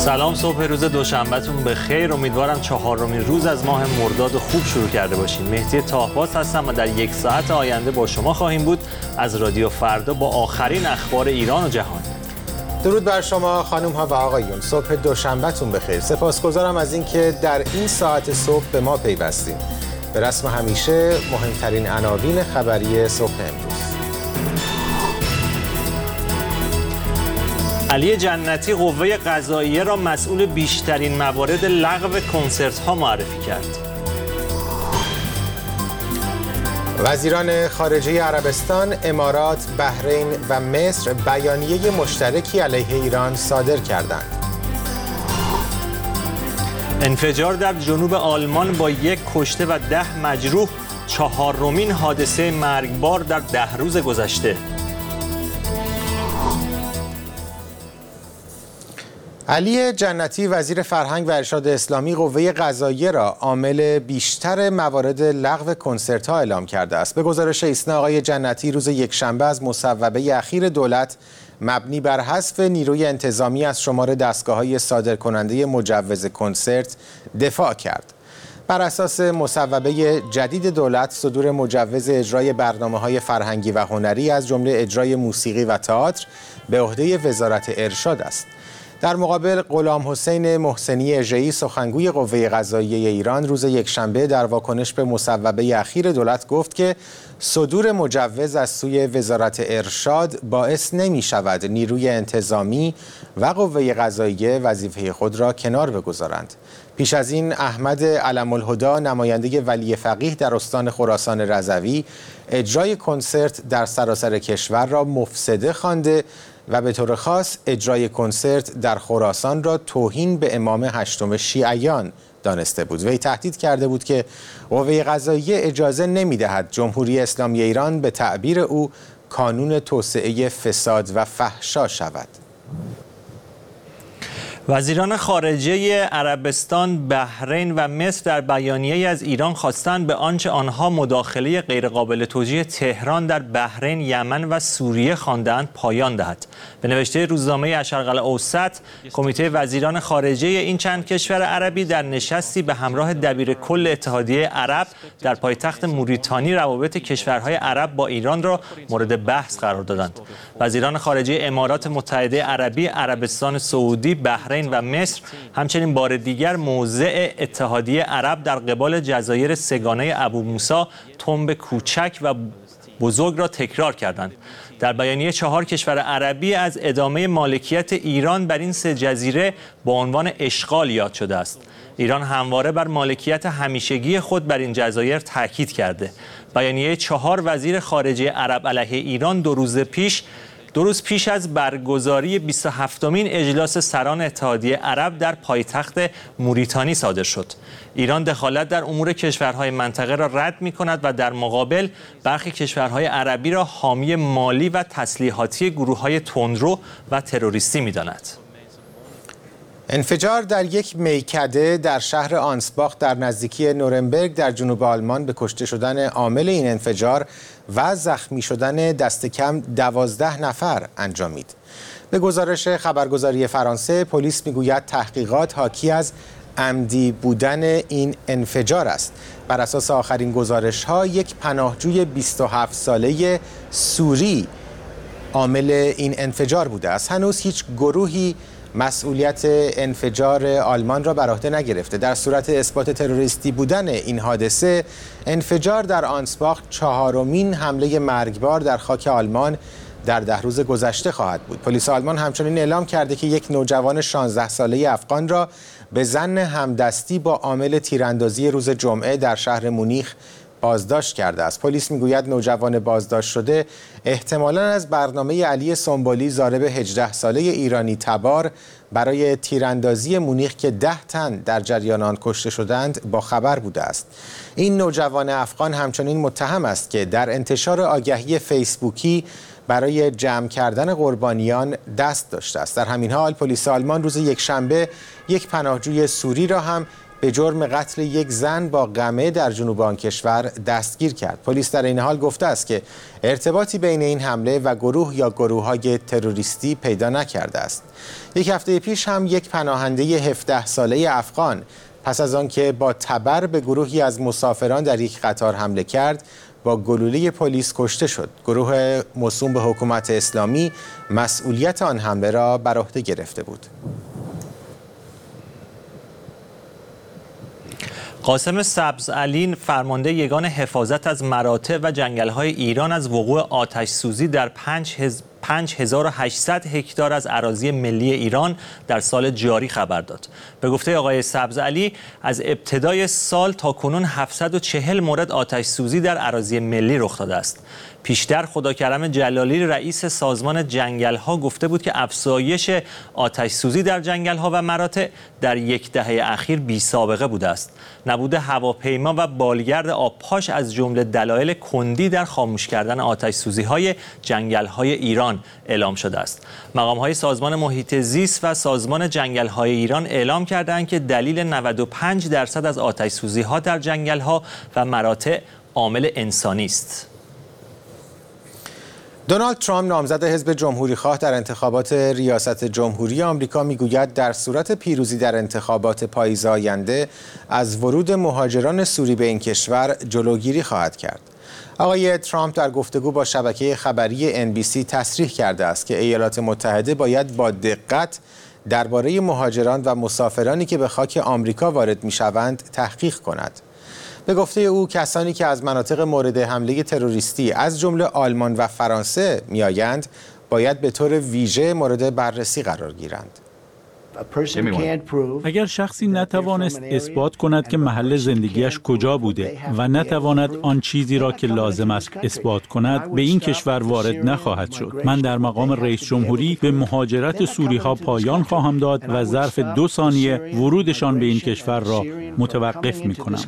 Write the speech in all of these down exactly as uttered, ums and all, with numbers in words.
سلام، صبح روز دوشنبهتون به خیر. امیدوارم چهارمین روز از ماه مرداد خوب شروع کرده باشین. مهدی طاهباز هستم و در یک ساعت آینده با شما خواهیم بود از رادیو فردا با آخرین اخبار ایران و جهان. درود بر شما خانم ها و آقایون. صبح دوشنبهتون بخیر. سپاسگزارم از اینکه در این ساعت صبح به ما پیوستین. به رسم همیشه مهمترین عناوین خبری صبح امروز. علی جنتی قوه قضاییه را مسئول بیشترین موارد لغو کنسرت‌ها معرفی کرد. وزیران خارجه عربستان، امارات، بحرین و مصر بیانیه مشترکی علیه ایران صادر کردند. انفجار در جنوب آلمان با یک کشته و ده مجروح، چهارمین حادثه مرگبار در ده روز گذشته. علی جنتی وزیر فرهنگ و ارشاد اسلامی قوه قضاییه را عامل بیشتر موارد لغو کنسرت‌ها اعلام کرده است. به گزارش ایسنا آقای جنتی روز یکشنبه از مصوبه اخیر دولت مبنی بر حذف نیروی انتظامی از شمار دستگاه‌های صادرکننده مجوز کنسرت دفاع کرد. بر اساس مصوبه جدید دولت، صدور مجوز اجرای برنامه‌های فرهنگی و هنری از جمله اجرای موسیقی و تئاتر به عهده وزارت ارشاد است. در مقابل، غلام حسین محسنی اژه‌ای سخنگوی قوه قضاییه ایران روز یکشنبه در واکنش به مصوبه اخیر دولت گفت که صدور مجوز از سوی وزارت ارشاد باعث نمی شود نیروی انتظامی و قوه قضاییه وظیفه خود را کنار بگذارند. پیش از این احمد علم الهدی نماینده ولی فقیه در استان خراسان رضوی اجرای کنسرت در سراسر کشور را مفسده خوانده و به طور خاص اجرای کنسرت در خراسان را توهین به امام هشتم شیعیان دانسته بود. وی تهدید کرده بود که قوه قضاییه اجازه نمی‌دهد جمهوری اسلامی ایران به تعبیر او کانون توسعه فساد و فحشا شود. وزیران خارجه عربستان، بحرین و مصر در بیانیه‌ای از ایران خواستند به آنچه آنها مداخله غیرقابل توجیه تهران در بحرین، یمن و سوریه خواندند پایان دهد. به نوشته روزنامه الشرق الاوسط، کمیته وزیران خارجه این چند کشور عربی در نشستی به همراه دبیر کل اتحادیه عرب در پایتخت موریتانی روابط کشورهای عرب با ایران را مورد بحث قرار دادند. وزیران خارجه امارات متحده عربی، عربستان سعودی، بحرین و مصر همچنین بار دیگر موضع اتحادیه عرب در قبال جزایر سگانه ابو موسی، تنب کوچک و بزرگ را تکرار کردند. در بیانیه چهار کشور عربی از ادامه مالکیت ایران بر این سه جزیره با عنوان اشغال یاد شده است. ایران همواره بر مالکیت همیشگی خود بر این جزایر تاکید کرده. بیانیه چهار وزیر خارجه عرب علیه ایران دو روز پیش دو روز پیش از برگزاری بیست و هفتمین اجلاس سران اتحادیه عرب در پایتخت موریتانی صادر شد. ایران دخالت در امور کشورهای منطقه را رد می‌کند و در مقابل برخی کشورهای عربی را حامی مالی و تسلیحاتی گروه‌های تندرو و تروریستی می‌داند. انفجار در یک میکده در شهر آنسباخ در نزدیکی نورنبرگ در جنوب آلمان به کشته شدن عامل این انفجار و زخمی شدن دست کم دوازده نفر انجامید. به گزارش خبرگزاری فرانسه، پلیس میگوید تحقیقات حاکی از عمدی بودن این انفجار است. بر اساس آخرین گزارش‌ها، یک پناهجوی بیست و هفت ساله سوری عامل این انفجار بوده است. هنوز هیچ گروهی مسئولیت انفجار آلمان را بر عهده نگرفته. در صورت اثبات تروریستی بودن این حادثه، انفجار در آنسباخ چهارمین حمله مرگبار در خاک آلمان در ده روز گذشته خواهد بود. پلیس آلمان همچنین اعلام کرده که یک نوجوان شانزده ساله افغان را به ظن همدستی با عامل تیراندازی روز جمعه در شهر مونیخ بازداشت کرده است. پلیس میگوید نوجوان بازداشت شده احتمالاً از برنامه علی سنبالی، ضارب هجده ساله ایرانی تبار، برای تیراندازی مونیخ که ده تن در جریان آن کشته شدند با خبر بوده است. این نوجوان افغان همچنین متهم است که در انتشار آگهی فیسبوکی برای جمع کردن قربانیان دست داشته است. در همین حال پلیس آلمان روز یکشنبه یک پناهجوی سوری را هم به جرم قتل یک زن با قمع در جنوب آن کشور دستگیر کرد. پلیس در این حال گفته است که ارتباطی بین این حمله و گروه یا گروه‌های تروریستی پیدا نکرده است. یک هفته پیش هم یک پناهنده هفده ساله افغان پس از آن که با تبر به گروهی از مسافران در یک قطار حمله کرد با گلوله پلیس کشته شد. گروه موسوم به حکومت اسلامی مسئولیت آن حمله را بر عهده گرفته بود. قاسم سبزعلی فرمانده یگان حفاظت از مراتع و جنگل‌های ایران از وقوع آتش سوزی در پنج هزار و هشتصد هکتار از اراضی ملی ایران در سال جاری خبر داد. به گفته آقای سبزعلی از ابتدای سال تا کنون هفتصد و چهل مورد آتش سوزی در اراضی ملی رخ داده است. پیشتر خداکرم جلالی رئیس سازمان جنگل‌ها گفته بود که افزایش آتش سوزی در جنگل‌ها و مراتع در یک دهه اخیر بی سابقه بوده است. نبود هواپیما و بالگرد آبپاش از جمله دلایل کندی در خاموش کردن آتش سوزی‌های جنگل‌های ایران اعلام شده است. مقام‌های سازمان محیط زیست و سازمان جنگل‌های ایران اعلام کردند که دلیل نود و پنج درصد از آتش سوزی‌ها در جنگل‌ها و مراتع عامل انسانی است. دونالد ترامپ نامزد حزب جمهوری‌خواه در انتخابات ریاست جمهوری آمریکا میگوید در صورت پیروزی در انتخابات پاییز آینده از ورود مهاجران سوری به این کشور جلوگیری خواهد کرد. آقای ترامپ در گفتگو با شبکه خبری ان بی سی تصریح کرده است که ایالات متحده باید با دقت درباره مهاجران و مسافرانی که به خاک آمریکا وارد می‌شوند تحقیق کند. به گفته او کسانی که از مناطق مورد حمله تروریستی از جمله آلمان و فرانسه میآیند باید به طور ویژه مورد بررسی قرار گیرند. اگر شخصی نتوانست اثبات کند که محل زندگیش کجا بوده و نتواند آن چیزی را که لازم است اثبات کند به این کشور وارد نخواهد شد. من در مقام رئیس جمهوری به مهاجرت سوری ها پایان خواهم داد و ظرف دو ثانیه ورودشان به این کشور را متوقف می کنم.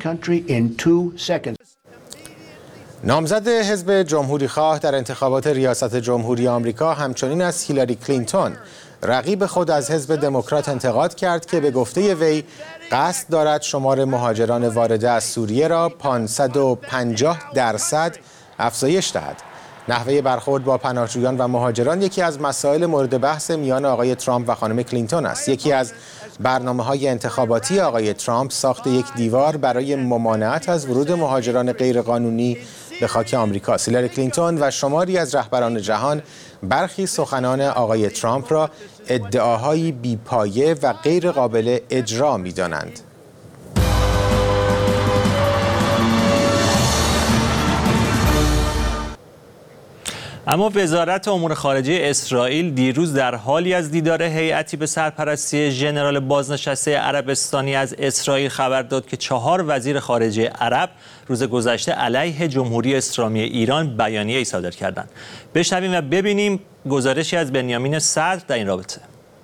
نامزد حزب جمهوری‌خواه در انتخابات ریاست جمهوری آمریکا همچنین از هیلاری کلینتون رقیب خود از حزب دموکرات انتقاد کرد که به گفته وی قصد دارد شمار مهاجران وارده از سوریه را پانصد و پنجاه درصد افزایش دهد. نحوه برخورد با پناهجویان و مهاجران یکی از مسائل مورد بحث میان آقای ترامپ و خانم کلینتون است. یکی از برنامه‌های انتخاباتی آقای ترامپ ساخت یک دیوار برای ممانعت از ورود مهاجران غیرقانونی به خاک آمریکا. هیلاری کلینتون و شماری از رهبران جهان برخی سخنان آقای ترامپ را ادعاهایی بی‌پایه و غیر قابل اجرا می‌دانند. اما وزارت امور خارجه اسرائیل دیروز در حالی از دیدار هیئتی به سرپرستی ژنرال بازنشسته عربستانی از اسرائیل خبر داد که چهار وزیر خارجه عرب روز گذشته علیه جمهوری اسلامی ایران بیانیه‌ای صادر کردند. بشنویم و ببینیم گزارشی از بنیامین صدر در این رابطه.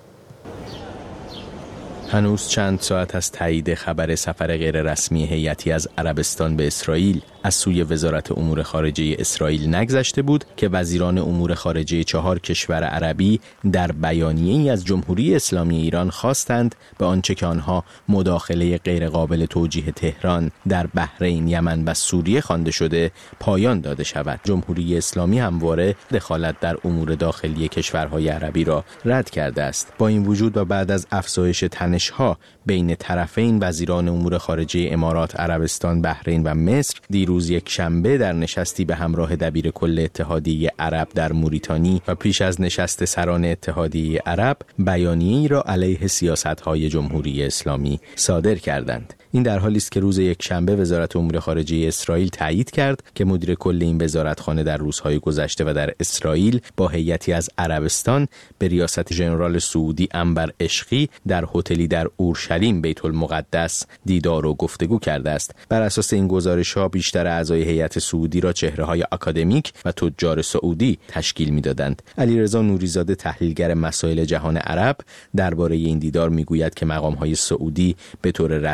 هنوز چند ساعت از تایید خبر سفر غیررسمی هیئتی از عربستان به اسرائیل از سوی وزارت امور خارجه اسرائیل نگذشته بود که وزیران امور خارجه چهار کشور عربی در بیانیه‌ای از جمهوری اسلامی ایران خواستند به آنچه که آنها مداخله غیرقابل توجیه تهران در بحرین، یمن و سوریه خوانده شده پایان داده شود. جمهوری اسلامی همواره دخالت در امور داخلی کشورهای عربی را رد کرده است. با این وجود و بعد از افزایش تنش‌ها بین طرفین، وزیران امور خارجه امارات، عربستان، بحرین و مصر دیروز یک شنبه در نشستی به همراه دبیر کل اتحادیه عرب در موریتانی و پیش از نشست سران اتحادیه عرب بیانیه‌ای را علیه سیاست‌های جمهوری اسلامی صادر کردند. این در حالی است که روز یک شنبه وزارت امور خارجه اسرائیل تایید کرد که مدیر کل این وزارتخانه در روزهای گذشته و در اسرائیل با هیئتی از عربستان به ریاست ژنرال سعودی انور عشقی در هتلی در اورشلیم بیت المقدس دیدار و گفتگو کرده است. بر اساس این گزارش‌ها بیشتر اعضای هیئت سعودی را چهره‌های آکادمیک و تجار سعودی تشکیل می‌دادند. علیرضا نوریزاده تحلیلگر مسائل جهان عرب درباره این دیدار می‌گوید که مقام‌های سعودی به طور رسمی این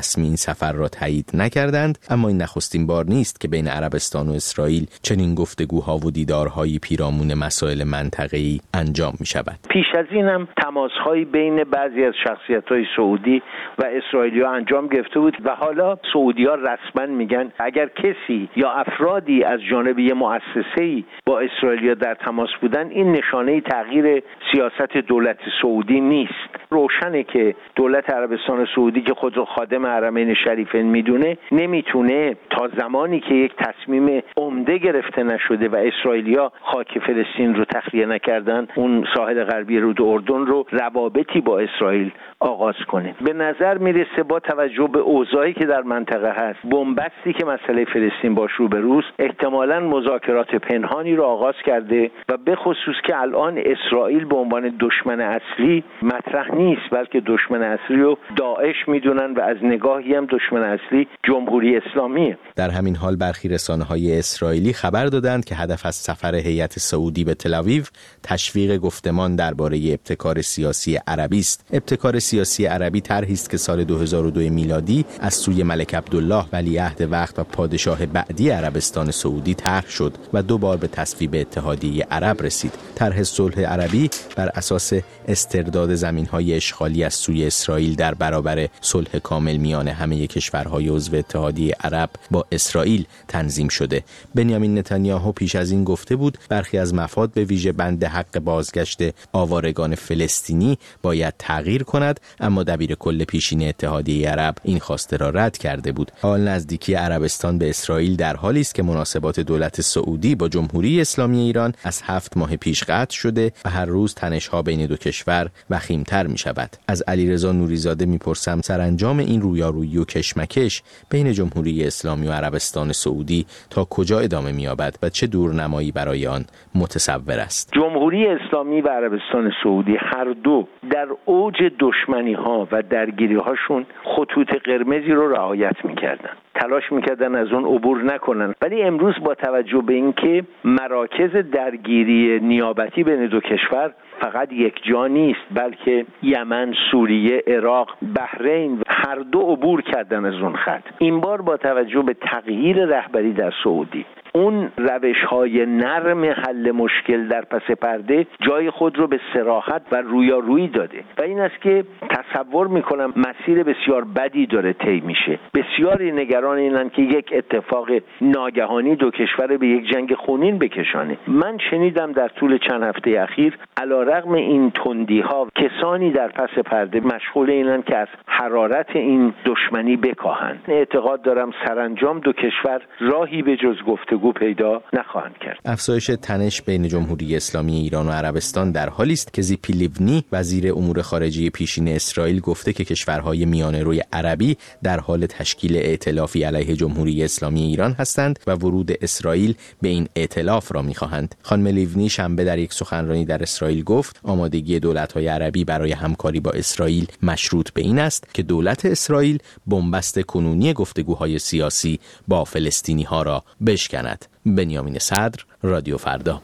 سفر را تایید نکردند، اما این نخستین بار نیست که بین عربستان و اسرائیل چنین گفتگوها و دیدارهای پیرامون مسائل منطقه‌ای انجام می‌شود. پیش از این هم تماس‌هایی بین بعضی از شخصیت‌های سعودی و اسرائیلی‌ها انجام گرفته بود و حالا سعودی‌ها رسما میگن اگر کسی یا افرادی از جانب یه مؤسسه‌ای با اسرائیلی‌ها در تماس بودن، این نشانه تغییر سیاست دولت سعودی نیست. روشنه که دولت عربستان سعودی که خود رو خادم حرمین شریفین میدونه، نمیتونه تا زمانی که یک تصمیم عمده گرفته نشده و اسرائیلی‌ها خاک فلسطین رو تخلیه نکردن، اون ساحل غربی رود اردن رو روابطی با اسرائیل آغاز کنه. به نظر میرسه با توجه به اوضاعی که در منطقه هست، بنبستی که مسئله فلسطین باش روبروست، احتمالاً مذاکرات پنهانی رو آغاز کرده و به خصوص که الان اسرائیل به عنوان دشمن اصلی مطرح نیست، بلکه دشمن اصلی رو داعش میدونن و از نگاهی هم دشمن اصلی جمهوری اسلامیه. در همین حال برخی رسانه‌های اسرائیلی خبر دادند که هدف از سفر هیئت سعودی به تل‌آویو تشویق گفتمان درباره ابتکار سیاسی عربی است. ابتکار سیاسی عربی طرحی است که سال دو هزار و دو میلادی از سوی ملک عبدالله ولیعهد وقت و پادشاه بعدی عربستان سعودی طرح شد و دو بار به تصویب اتحادیه عرب رسید. طرح صلح عربی بر اساس استرداد زمین‌های اشغالی از سوی اسرائیل در برابر صلح کامل میان همه کشورهای عضو اتحادیه عرب با اسرائیل تنظیم شده. بنیامین نتانیاهو پیش از این گفته بود برخی از مفاد به ویژه بند حق بازگشت آوارگان فلسطینی باید تغییر کند، اما دبیر کل پیشین اتحادیه عرب این خواسته را رد کرده بود. حال نزدیکی عربستان به اسرائیل در حالی است که مناسبات دولت سعودی با جمهوری اسلامی ایران از هفت ماه پیش قطع شده و هر روز تنش‌ها بین دو کشور وخیم‌تر می‌شود. از علیرضا نوریزاده می‌پرسم سرانجام این رویارویی و کشمکش بین جمهوری اسلامی و عربستان سعودی تا کجا ادامه می‌یابد و چه دورنمایی برای آن متصور است؟ جمهوری اسلامی و عربستان سعودی هر دو در اوج دشمنی‌ها و درگیری‌هاشون خطوط قرمزی رو رعایت می‌کردن. تلاش میکردن از اون عبور نکنن، ولی امروز با توجه به اینکه مراکز درگیری نیابتی بین دو کشور فقط یک جا نیست، بلکه یمن، سوریه، عراق، بحرین هر دو عبور کردن از اون خط. این بار با توجه به تغییر رهبری در سعودی، اون روش‌های نرم حل مشکل در پس پرده جای خود رو به صراحت و رویارویی داده و این است که تصور میکنم مسیر بسیار بدی داره طی میشه. بسیاری نگران اینن که یک اتفاق ناگهانی دو کشور به یک جنگ خونین بکشانه. من شنیدم در طول چند هفته اخیر علیرغم این تندی‌ها کسانی در پس پرده مشغول اینن که از حرارت این دشمنی بکاهند. اعتقاد دارم سرانجام دو کشور راهی به جز گفتگو پیدا نخواهند کرد. افزایش تنش بین جمهوری اسلامی ایران و عربستان در حالی است که زیپی لیونی وزیر امور خارجه پیشین اسرائیل گفته که کشورهای میانه‌روی عربی در حال تشکیل ائتلافی علیه جمهوری اسلامی ایران هستند و ورود اسرائیل به این ائتلاف را می‌خواهند. خانم لیونی شنبه در یک سخنرانی در اسرائیل گفت آمادگی دولت‌های عربی برای همکاری با اسرائیل مشروط به این است که دولت اسرائیل بنبست کنونی گفتگوهای سیاسی با فلسطینی‌ها را بشکند. بنیامین صدر، رادیو فردا.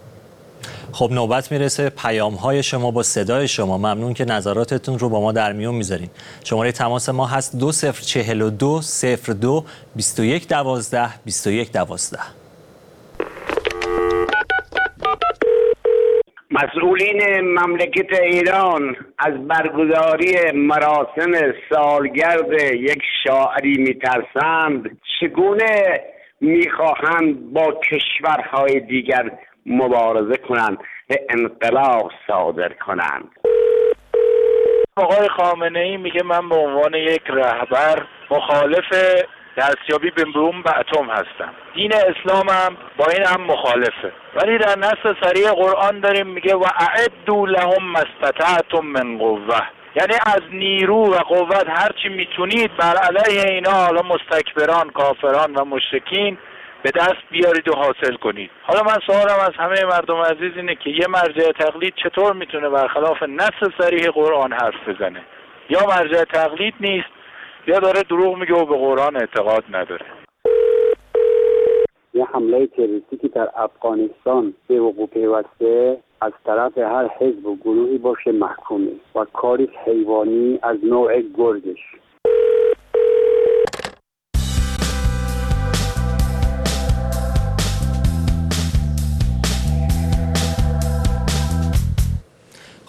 خب نوبت میرسه پیام های شما با صدای شما. ممنون که نظراتتون رو با ما در میون میذارین. شماره تماس ما هست دو صفر چهل و دو صفر دو بیست و یک دوازده بیست و یک دوازده. مسئولین مملکت ایران از برگزاری مراسم سالگرد یک شاعری میترسند، چگونه میخواهند با کشورهای دیگر مبارزه کنند و انقلاب صادر کنند. آقای خامنه‌ای میگه من به عنوان یک رهبر مخالف دستیابی به بمب اتم هستم. دین اسلام هم با این هم مخالفه، ولی در نص صریح قرآن داریم میگه و اعدوا لهم ما استطعتم من قوه، یعنی از نیرو و قوت هرچی میتونید بر علیه اینا، حالا مستکبران، کافران و مشرکین، به دست بیارید و حاصل کنید. حالا من سوالم از همه مردم عزیز اینه که یه مرجع تقلید چطور میتونه برخلاف نص صریح قرآن حرف بزنه؟ یا مرجع تقلید نیست یا داره دروغ میگه و به قرآن اعتقاد نداره. یه حمله تروریستی در افغانستان به وقوع پیوسته از طرف هر حزب و گروهی باشه محکومه و کاری حیوانی از نوع گرگش.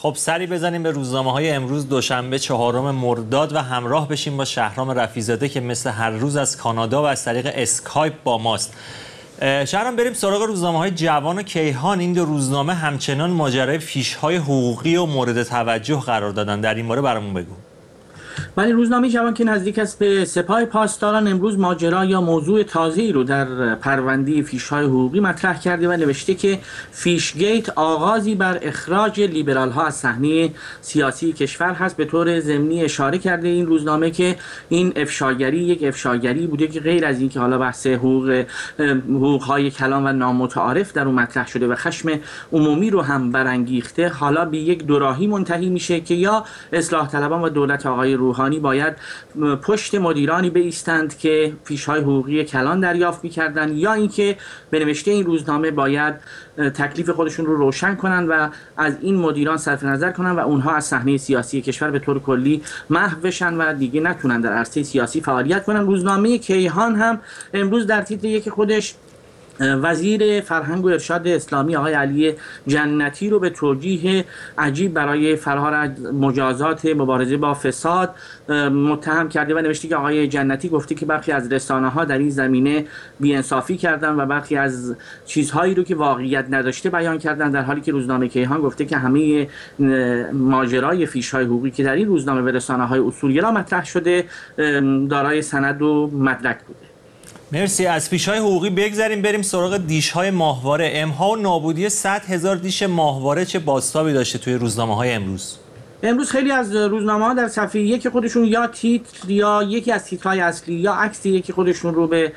خب سری بزنیم به روزنامه‌های امروز دوشنبه چهارم مرداد و همراه بشیم با شهرام رفیع‌زاده که مثل هر روز از کانادا و از طریق اسکایپ با ماست. شهرام، بریم سراغ روزنامه‌های جوان و کیهان. این دو روزنامه همچنان ماجرای فیش‌های حقوقی و مورد توجه قرار دادن. در این مورد برامون بگو. ولی روزنامه جوان که نزدیک است به سپاه پاسداران امروز ماجرا یا موضوع تازه‌ای رو در پرونده فیش‌های حقوقی مطرح کرده و نوشته که فیش گیت آغازی بر اخراج لیبرال‌ها از صحنه سیاسی کشور هست. به طور ضمنی اشاره کرده این روزنامه که این افشاگری یک افشاگری بوده که غیر از این که حالا بحث حقوق حقوق‌های کلان و نامتعارف در اون مطرح شده و خشم عمومی رو هم برانگیخته، حالا به یک دوراهی منتهی میشه که یا اصلاح طلبان و دولت آقای روحانی باید پشت مدیرانی بایستند که فیش‌های حقوقی کلان دریافت می‌کردند، یا اینکه به نوشته این روزنامه باید تکلیف خودشون رو روشن کنند و از این مدیران صرف نظر کنند و اونها از صحنه سیاسی کشور به طور کلی محو بشن و دیگه نتونن در عرصه سیاسی فعالیت کنند. روزنامه کیهان هم امروز در تیتر یک خودش وزیر فرهنگ و ارشاد اسلامی آقای علی جنتی رو به توجیه عجیب برای فرار از مجازات مبارزه با فساد متهم کرده و نوشته که آقای جنتی گفته که برخی از رسانه‌ها در این زمینه بی‌انصافی کردن و برخی از چیزهایی رو که واقعیت نداشته بیان کردن، در حالی که روزنامه کیهان گفته که همه ماجرای فیش‌های حقوقی که در این روزنامه به رسانه‌های اصولگرا مطرح شده دارای سند و مدرک بوده. مرسی. از فیش‌های حقوقی بگذریم بریم سراغ دیش‌های ماهواره. امها و نابودی صد هزار دیش ماهواره چه بازتابی داشته توی روزنامه‌های امروز؟ امروز خیلی از روزنامه‌ها در صفحه یک خودشون یا تیتر یا یکی از تیترهای اصلی یا عکس یکی خودشون رو به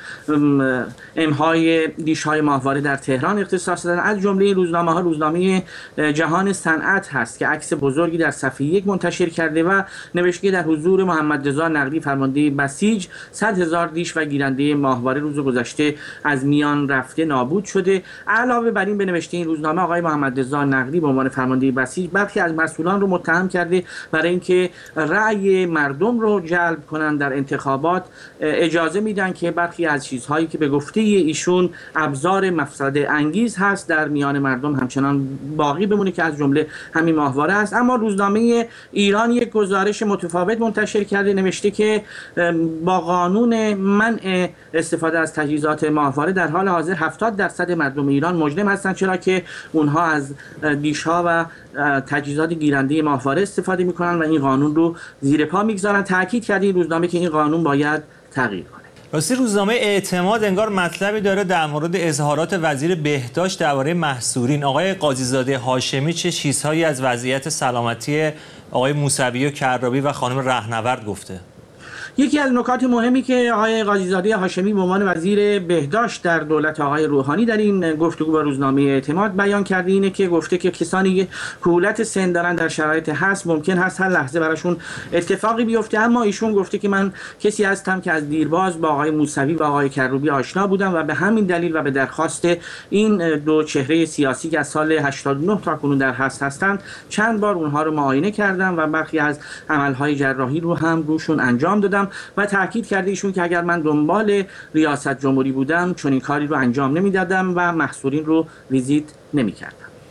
امهای دیش‌های ماهواره در تهران اختصاص دادن. از جمله روزنامه‌ها روزنامه جهان صنعت هست که عکس بزرگی در صفحه یک منتشر کرده و نوشته در حضور محمد رضا نقدی فرمانده بسیج صد هزار دیش و گیرنده ماهواره روز گذشته از میان رفته نابود شده. علاوه بر این به نوشته این روزنامه آقای محمد رضا نقدی به عنوان فرمانده بسیج برخی از مسئولان رو متهم کرده برای اینکه رأی مردم رو جلب کنن در انتخابات اجازه میدن که برخی از چیزهایی که به گفته ایشون ابزار مفسده انگیز هست در میان مردم همچنان باقی بمونه که از جمله همین ماهواره است. اما روزنامه ایران یک گزارش متفاوت منتشر کرده، نوشته که با قانون منع استفاده از تجهیزات ماهواره در حال حاضر هفتاد درصد مردم ایران مجرم هستند، چرا که اونها از دیش‌ها و تجهیزات گیرنده ماهواره استفاده میکنن و این قانون رو زیر پا میگذارن. تاکید کرده این روزنامه که این قانون باید تغییر کنه. راستی روزنامه اعتماد انگار مطلبی داره در مورد اظهارات وزیر بهداشت درباره محصورین. آقای قاضیزاده هاشمی چه چیزهایی از وضعیت سلامتی آقای موسوی و کرابی و خانم رهنورد گفته؟ یکی از نکات مهمی که آقای قاضیزاده هاشمی به عنوان وزیر بهداشت در دولت آقای روحانی در این گفتگو با روزنامه اعتماد بیان کرده اینه که گفته که کسانی که کهولت سن دارن در شرایط هست ممکن هست هر لحظه براشون اتفاقی بیفته، اما ایشون گفته که من کسی هستم که از دیرباز با آقای موسوی و آقای کروبی آشنا بودم و به همین دلیل و به درخواست این دو چهره سیاسی که از سال هشتاد و نه تا کنون در هست هستند چند بار اونها رو معاینه کردم و برخی از عملهای جراحی رو هم روشون انجام دادم و تاکید کرده ایشون که اگر من دنبال ریاست جمهوری بودم چون این کاری رو انجام نمیدادم و محصورین رو ویزیت نمیکردم.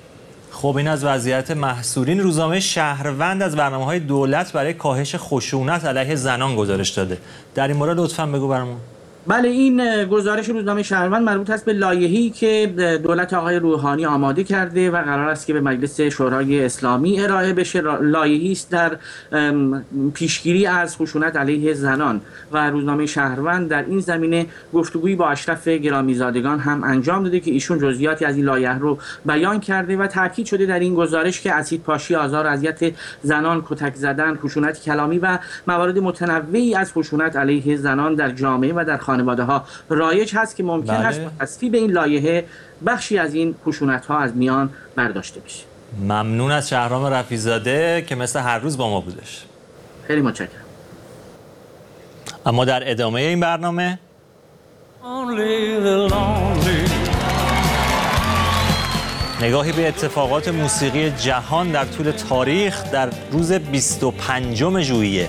خب این از وضعیت محصورین. روزنامه شهروند از برنامه‌های دولت برای کاهش خشونت علیه زنان گزارش داده. در این مورد لطفاً بگو برامون. بله، این گزارش روزنامه شهروند مربوط است به لایحه‌ای که دولت آقای روحانی آماده کرده و قرار است که به مجلس شورای اسلامی ارائه بشه. لایحه‌ای است در پیشگیری از خشونت علیه زنان و روزنامه شهروند در این زمینه گفتگویی با اشرف گرامیزادگان هم انجام داده که ایشون جزئیاتی از این لایحه رو بیان کرده و تاکید شده در این گزارش که اسیدپاشی، آزار و اذیت زنان، کتک زدن، خشونت کلامی و موارد متنوعی از خشونت علیه زنان در جامعه و در خانواده ها رایج هست که ممکن بله. است با تصویب این لایحه بخشی از این خشونت ها از میان برداشته بشه. ممنون از شهرام رفیع‌زاده که مثل هر روز با ما بودش. خیلی متشکرم. اما در ادامه این برنامه نگاهی به اتفاقات موسیقی جهان در طول تاریخ در روز بیست و پنجم ژوئیه.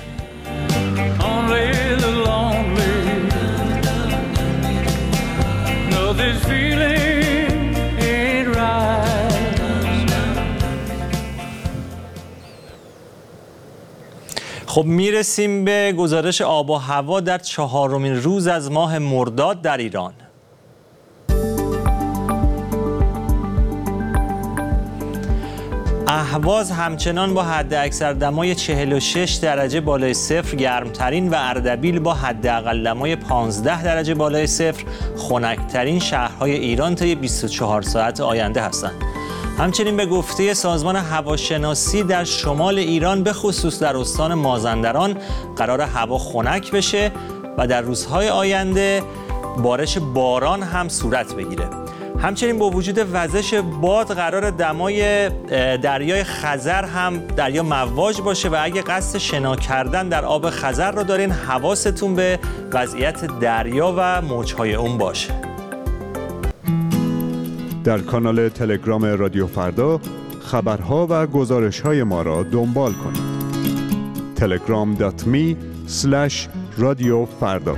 خب میرسیم به گزارش آب و هوا در چهارمین روز از ماه مرداد در ایران. اهواز همچنان با حداکثر دمای چهل و شش درجه بالای صفر گرمترین و اردبیل با حداقل دمای پانزده درجه بالای صفر خنکترین شهرهای ایران طی بیست و چهار ساعت آینده هستند. همچنین به گفته سازمان هواشناسی در شمال ایران به خصوص در استان مازندران قرار هوا خنک بشه و در روزهای آینده بارش باران هم صورت بگیره. همچنین با وجود وزش باد قرار دمای دریای خزر هم دریا مواج باشه و اگه قصد شنا کردن در آب خزر رو دارین حواستون به وضعیت دریا و موجهای اون باشه. در کانال تلگرام رادیو فردا خبرها و گزارش‌های ما را دنبال کنید. تلگرام دات می اسلش رادیو فردا.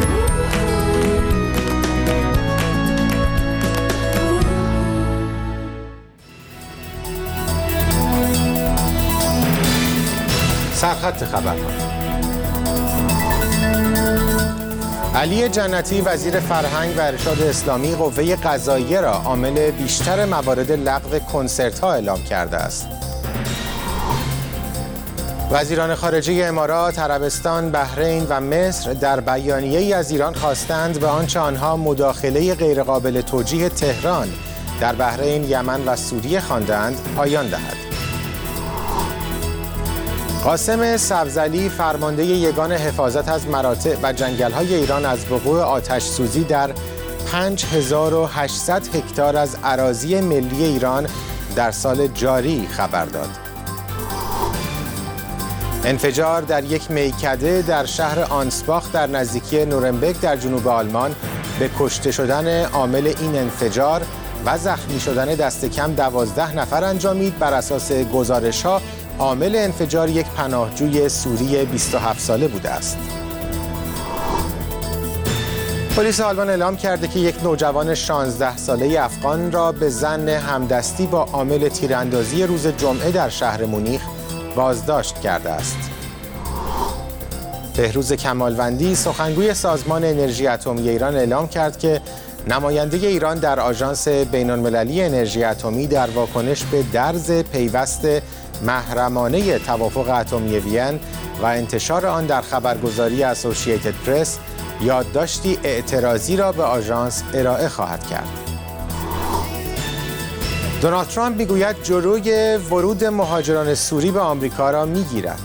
سرخط خبرها. علی جنتی وزیر فرهنگ و ارشاد اسلامی قوه قضاییه را عامل بیشتر موارد لغو کنسرت‌ها اعلام کرده است. وزیران خارجه امارات، عربستان، بحرین و مصر در بیانیه‌ای از ایران خواستند به آنچه آنها مداخله غیرقابل توجیه تهران در بحرین، یمن و سوریه خواندند پایان دهد. قاسم سبزعلی فرمانده یگان حفاظت از مراتع و جنگل‌های ایران از وقوع آتش سوزی در پنج هزار و هشتصد هکتار از اراضی ملی ایران در سال جاری خبر داد. انفجار در یک میکده در شهر آنسباخ در نزدیکی نورنبرگ در جنوب آلمان به کشته شدن عامل این انفجار و زخمی شدن دست کم دوازده نفر انجامید. بر اساس گزارش‌ها عامل انفجار یک پناهجوی سوری بیست و هفت ساله بوده است. پلیس آلمان اعلام کرده که یک نوجوان شانزده ساله افغان را به ظن همدستی با عامل تیراندازی روز جمعه در شهر مونیخ بازداشت کرده است. بهروز کمالوندی سخنگوی سازمان انرژی اتمی ایران اعلام کرد که نماینده ایران در آژانس بین‌المللی انرژی اتمی در واکنش به درز پیوست محرمانه توافق اتمی وین و انتشار آن در خبرگزاری اسوسییتد پرس یادداشتی اعتراضی را به آژانس ارائه خواهد کرد. دونالد ترامپ میگوید جلوی ورود مهاجران سوری به آمریکا را میگیرد.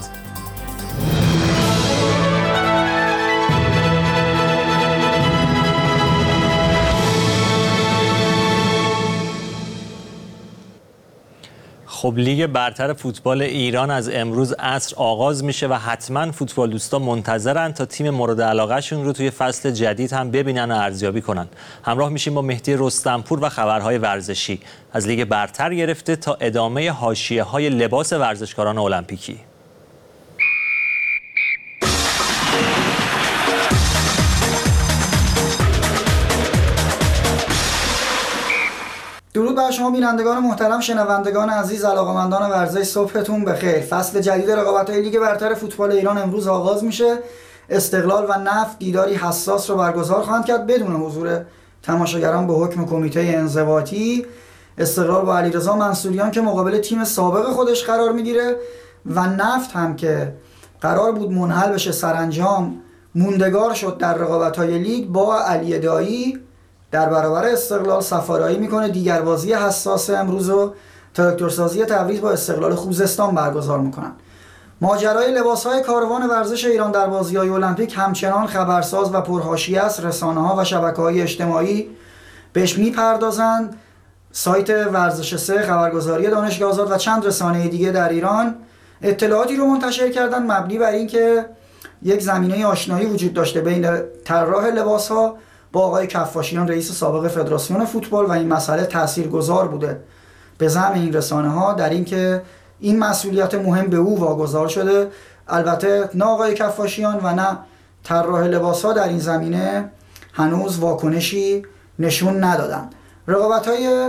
خب لیگ برتر فوتبال ایران از امروز عصر آغاز میشه و حتما فوتبال دوستا منتظرن تا تیم مورد علاقه شون رو توی فصل جدید هم ببینن و ارزیابی کنن. همراه میشیم با مهدی رستمپور و خبرهای ورزشی از لیگ برتر گرفته تا ادامه حاشیه‌های لباس ورزشکاران المپیکی. درود بر شما بینندگان محترم، شنوندگان عزیز، علاقه‌مندان ورزش، صبحتون بخیر. فصل جدید رقابت‌های لیگ برتر فوتبال ایران امروز آغاز میشه. استقلال و نفت دیداری حساس رو برگزار خواهند کرد بدون حضور تماشاگران به حکم کمیته انضباطی. استقلال با علیرضا منصوریان که مقابل تیم سابق خودش قرار میگیره و نفت هم که قرار بود منحل بشه سرانجام موندگار شد در رقابت‌های لیگ با علی دایی در برابر استقلال سفارایی میکنه. دیگر بازی حساس امروز رو تراکتورسازی تبریز با استقلال خوزستان برگزار میکنن. ماجرای لباسهای کاروان ورزش ایران در بازی‌های المپیک همچنان خبرساز و پرحاشیه است. رسانه‌ها و شبکه‌های اجتماعی بهش میپردازند. سایت ورزش سه، خبرگزاری دانشگاه آزاد و چند رسانه دیگه در ایران اطلاعاتی رو منتشر کردن مبنی بر اینکه یک زمینه آشنایی وجود داشته بین طراح لباس‌ها با آقای کفاشیان رئیس سابق فدراسیون فوتبال و این مسئله تاثیرگذار بوده به زعم این رسانه‌ها در اینکه این مسئولیت مهم به او واگذار شده. البته نه آقای کفاشیان و نه طراح لباس‌ها در این زمینه هنوز واکنشی نشون ندادن. رقابت‌های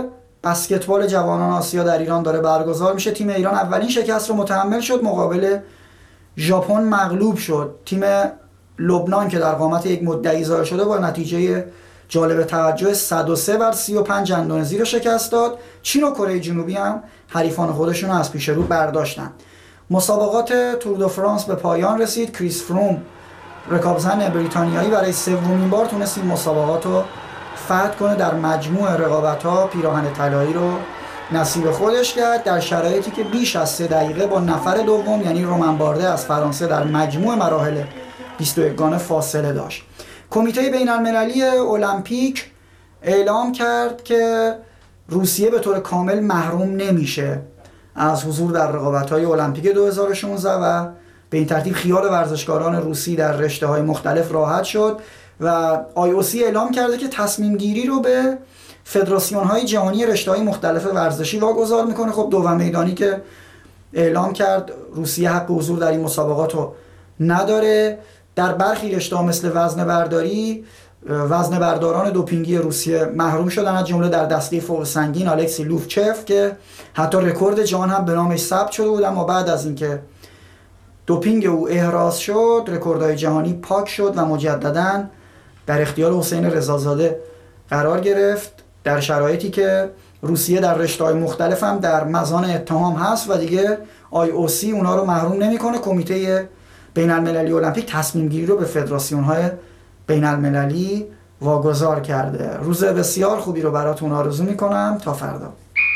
بسکتبال جوانان آسیا در ایران داره برگزار میشه. تیم ایران اولین شکست رو متحمل شد مقابل ژاپن مغلوب شد. تیم لبنان که در قامت یک مدعی ظاهر شده با نتیجه جالب توجه صد و سه بر سی و پنج اندونزی رو شکست داد. چین و کره جنوبی هم حریفان خودشون رو از پیش رو برداشتن. مسابقات تور دو فرانس به پایان رسید. کریس فروم رکابزن بریتانیایی برای سومین بار تونست این مسابقات رو فتح کنه. در مجموع رقابت‌ها پیراهن طلایی رو نصیب خودش کرد در شرایطی که بیش از سه دقیقه با نفر دوم یعنی رومن بارده از فرانسه در مجموع مراحل بیست و یک گانه فاصله داشت. کمیته بین المللی المپیک اعلام کرد که روسیه به طور کامل محروم نمیشه از حضور در رقابت‌های المپیک دو هزار و شانزده و به این ترتیب خیال ورزشکاران روسی در رشته‌های مختلف راحت شد و آی او سی اعلام کرده که تصمیم گیری رو به فدراسیون‌های جهانی رشته‌های مختلف ورزشی واگذار میکنه. خب دوم میدانی که اعلام کرد روسیه حق حضور در این مسابقات رو نداره. در برخی رشته‌ها مثل وزنه برداری وزنه برداران دوپینگی روسیه محروم شدن، از جمله در دسته فوق سنگین الکسی لوفچف که حتی رکورد جهان هم به نامش ثبت شده بود، اما بعد از اینکه دوپینگ او احراز شد رکوردهای جهانی پاک شد و مجدداً در اختیار حسین رضازاده قرار گرفت در شرایطی که روسیه در رشته‌های مختلف هم در مزان اتهام هست و دیگه آی او سی اونا رو محروم نمی‌کنه. کمیته بین المللی المپیک تصمیم گیری رو به فدراسیون‌های بین المللی واگذار کرده. روز بسیار خوبی رو براتون آرزو می‌کنم. تا فردا.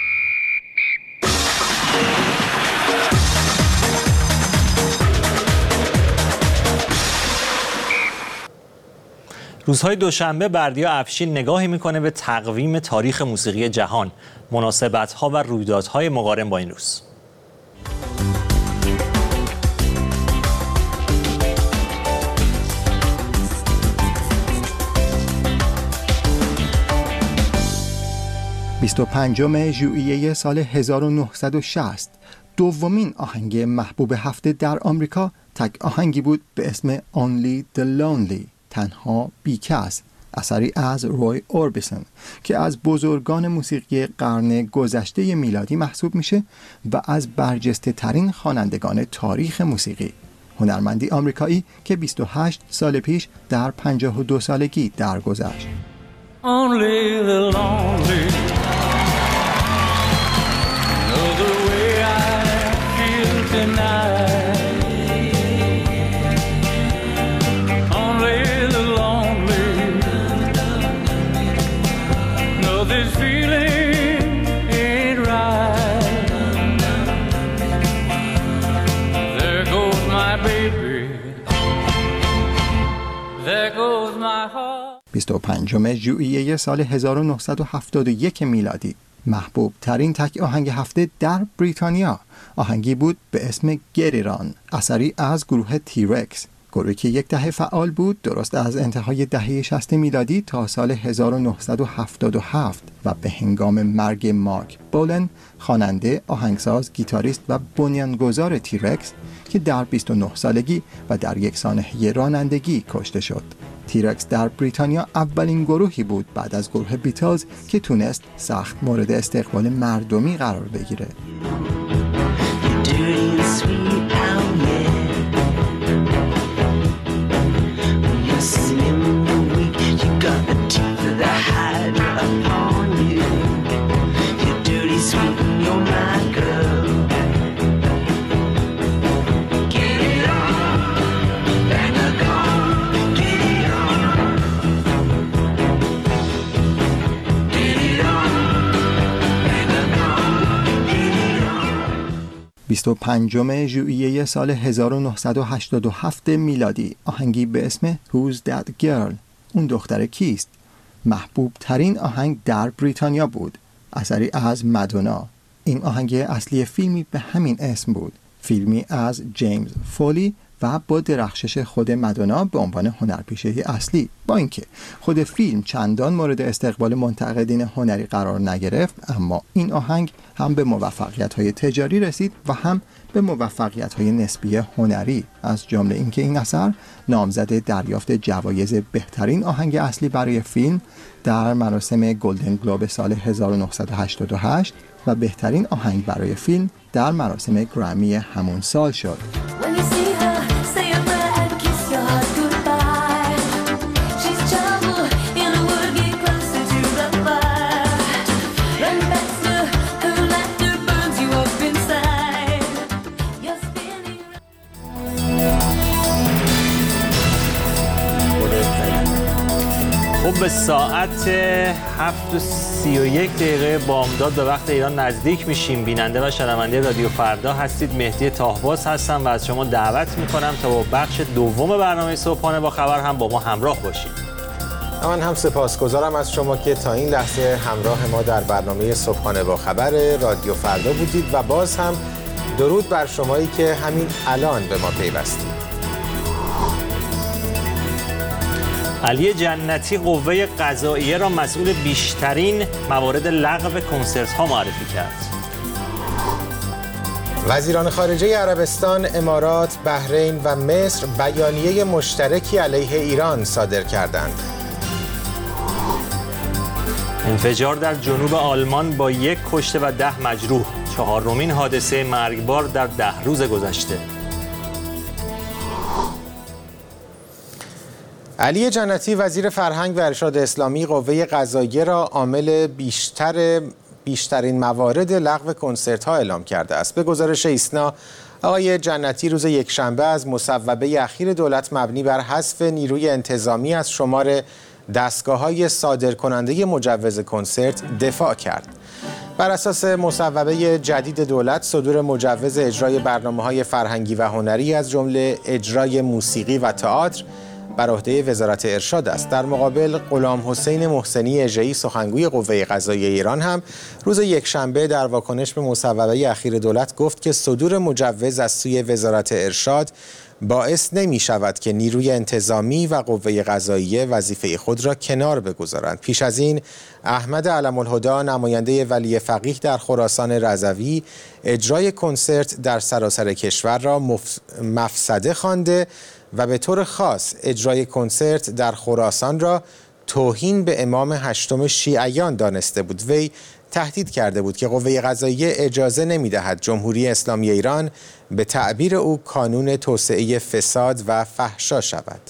روزهای دوشنبه بردیا افشین نگاهی میکنه به تقویم تاریخ موسیقی جهان، مناسبت‌ها و رویدادهای مقارن با این روز. بیست و پنجم ژوئیه سال هزار و نهصد و شصت دومین آهنگ محبوب هفته در آمریکا تک آهنگی بود به اسم Only the Lonely، تنها بیکس، اثری از روی اوربیسون که از بزرگان موسیقی قرن گذشته میلادی محسوب میشه و از برجسته ترین خوانندگان تاریخ موسیقی. هنرمندی آمریکایی که بیست و هشت سال پیش در پنجاه و دو سالگی درگذشت. Only the lonely know the way I feel tonight. Only the lonely know this feeling ain't right. There goes my baby, there goes my heart. بیست و پنجم ژوئیه سال هزار و نهصد و هفتاد و یک میلادی محبوب ترین تک آهنگ هفته در بریتانیا آهنگی بود به اسم گریران، اثری از گروه تیرکس، گروهی که یک دهه فعال بود درست از انتهای دهه شصت میلادی تا سال هزار و نهصد و هفتاد و هفت و به هنگام مرگ مارک بولن، خواننده، آهنگساز، گیتاریست و بنیانگذار تیرکس که در بیست و نه سالگی و در یک سانحه رانندگی کشته شد. تیرکس در بریتانیا اولین گروهی بود بعد از گروه بیتلز که تونست سخت مورد استقبال مردمی قرار بگیره. بیست و پنجم ژوئیه سال هزار و نهصد و هشتاد و هفت میلادی آهنگی به اسم Who's That Girl؟ اون دختر کیست؟ محبوب ترین آهنگ در بریتانیا بود، اثری از مادونا. این آهنگ اصلی فیلمی به همین اسم بود، فیلمی از جیمز فولی و با درخشش خود مادونا به عنوان هنرپیشه اصلی. با اینکه خود فیلم چندان مورد استقبال منتقدین هنری قرار نگرفت، اما این آهنگ هم به موفقیت‌های تجاری رسید و هم به موفقیت‌های نسبی هنری، از جمله اینکه این اثر نامزد دریافت جوایز بهترین آهنگ اصلی برای فیلم در مراسم گلدن گلوب سال هزار و نهصد و هشتاد و هشت و بهترین آهنگ برای فیلم در مراسم گرمی همون سال شد. When you see her خب به ساعت هفت و سی و یک دقیقه بامداد به وقت ایران نزدیک میشیم. بیننده و شنونده رادیو فردا هستید. مهدی تاهباز هستم و از شما دعوت میکنم تا با بخش دوم برنامه صبحانه با خبر هم با ما همراه باشید. من هم سپاسگزارم از شما که تا این لحظه همراه ما در برنامه صبحانه با خبر رادیو فردا بودید و باز هم درود بر شمایی که همین الان به ما پیوستید. علی جنتی قوه قضاییه را مسئول بیشترین موارد لغو کنسرت ها معرفی کرد. وزیران خارجه عربستان، امارات، بحرین و مصر بیانیه مشترکی علیه ایران صادر کردند. انفجار در جنوب آلمان با یک کشته و ده مجروح، چهارمین حادثه مرگبار در ده روز گذشته. علی جنتی وزیر فرهنگ و ارشاد اسلامی قوه قضاییه را عامل بیشتر بیشترین موارد لغو کنسرت ها اعلام کرده است. به گزارش ایسنا، آقای جنتی روز یکشنبه از مصوبه اخیر دولت مبنی بر حذف نیروی انتظامی از شمار دستگاه‌های صادرکننده مجوز کنسرت دفاع کرد. بر اساس مصوبه جدید دولت، صدور مجوز اجرای برنامه‌های فرهنگی و هنری از جمله اجرای موسیقی و تئاتر بر عهده وزارت ارشاد است. در مقابل، غلام حسین محسنی اژه‌ای سخنگوی قوه قضاییه ایران هم روز یکشنبه در واکنش به مصوبه اخیر دولت گفت که صدور مجوز از سوی وزارت ارشاد باعث نمی شود که نیروی انتظامی و قوه قضاییه وظیفه خود را کنار بگذارند. پیش از این احمد علم الهدی، نماینده ولی فقیه در خراسان رضوی، اجرای کنسرت در سراسر کشور را مفسده خوانده و به طور خاص اجرای کنسرت در خراسان را توهین به امام هشتم شیعیان دانسته بود. وی تهدید کرده بود که قوه قضاییه اجازه نمی‌دهد جمهوری اسلامی ایران به تعبیر او کانون توسعه فساد و فحشا شود.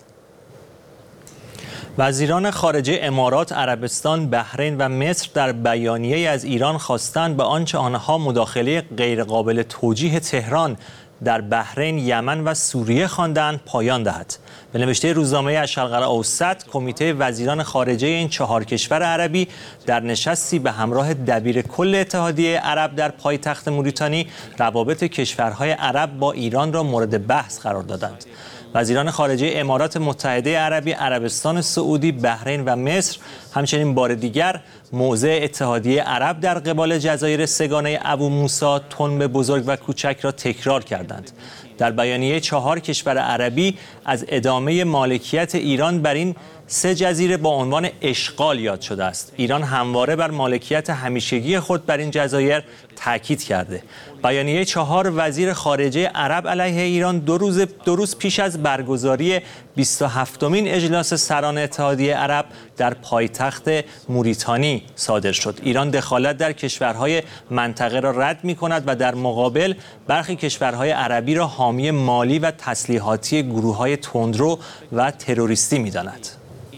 وزیران خارجه امارات، عربستان، بحرین و مصر در بیانیه‌ای از ایران خواستند به آنچه آنها مداخله غیرقابل توجیه تهران در بحرین، یمن و سوریه خواندند پایان دهد. به نوشته روزنامه الشرق الاوسط، کمیته وزیران خارجه این چهار کشور عربی در نشستی به همراه دبیر کل اتحادیه عرب در پایتخت موریتانی روابط کشورهای عرب با ایران را مورد بحث قرار دادند. وزیران خارجه امارات متحده عربی، عربستان سعودی، بحرین و مصر همچنین بار دیگر موضع اتحادیه عرب در قبال جزایر سگانه ابو موسی، تنب بزرگ و کوچک را تکرار کردند. در بیانیه چهار کشور عربی از ادامه مالکیت ایران بر این سه جزیره با عنوان اشغال یاد شده است. ایران همواره بر مالکیت همیشگی خود بر این جزایر تاکید کرده. بیانیه چهار وزیر خارجه عرب علیه ایران دو روز دو روز پیش از برگزاری بیست و هفتمین اجلاس سران اتحادیه عرب در پایتخت موریتانی صادر شد. ایران دخالت در کشورهای منطقه را رد می‌کند و در مقابل برخی کشورهای عربی را حامی مالی و تسلیحاتی گروه‌های تندرو و تروریستی می‌داند.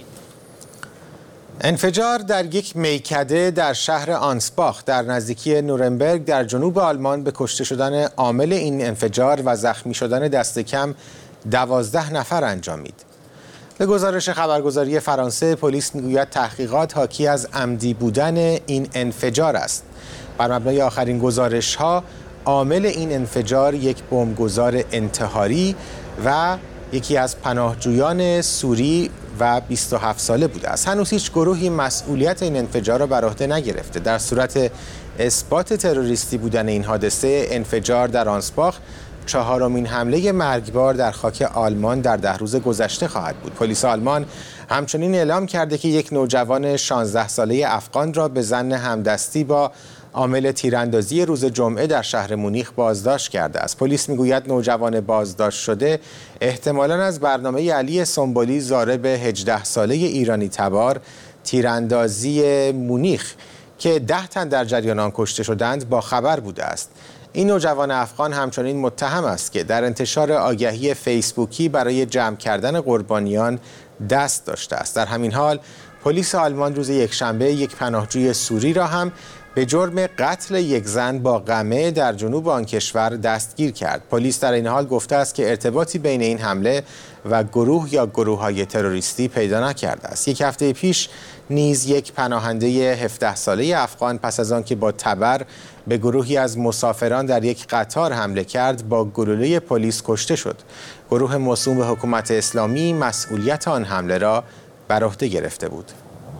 انفجار در یک میکده در شهر آنسباخ در نزدیکی نورنبرگ در جنوب آلمان به کشته شدن عامل این انفجار و زخمی شدن دست کم دوازده نفر انجامید. به گزارش خبرگزاری فرانسه، پلیس میگوید تحقیقات حاکی از عمدی بودن این انفجار است. بر مبنای آخرین گزارش‌ها، عامل این انفجار یک بمبگذار انتحاری و یکی از پناهجویان سوری و بیست و هفت ساله بوده است. هنوز هیچ گروهی مسئولیت این انفجار را بر عهده نگرفته. در صورت اثبات تروریستی بودن این حادثه، انفجار در آنسباخ چهارمین حمله مرگبار در خاک آلمان در ده روز گذشته خواهد بود. پلیس آلمان همچنین اعلام کرده که یک نوجوان شانزده ساله افغان را به ظن همدستی با عامل تیراندازی روز جمعه در شهر مونیخ بازداشت کرده است. پلیس میگوید نوجوان بازداشت شده احتمالاً از برنامه علی سنبولی، ضارب هجده ساله ایرانی تبار تیراندازی مونیخ که ده تن در جریان آن کشته شدند با خبر بوده است. این نوجوان افغان همچنین متهم است که در انتشار آگهی فیسبوکی برای جمع کردن قربانیان دست داشته است. در همین حال پلیس آلمان روز یکشنبه یک پناهجوی سوری را هم به جرم قتل یک زن با قمع در جنوب آن کشور دستگیر کرد. پلیس در این حال گفته است که ارتباطی بین این حمله و گروه یا گروه‌های تروریستی پیدا نکرده است. یک هفته پیش نیز یک پناهنده هفده ساله افغان پس از آن که با تبر به گروهی از مسافران در یک قطار حمله کرد با گلوله پلیس کشته شد. گروه موسوم به حکومت اسلامی مسئولیت آن حمله را بر عهده گرفته بود.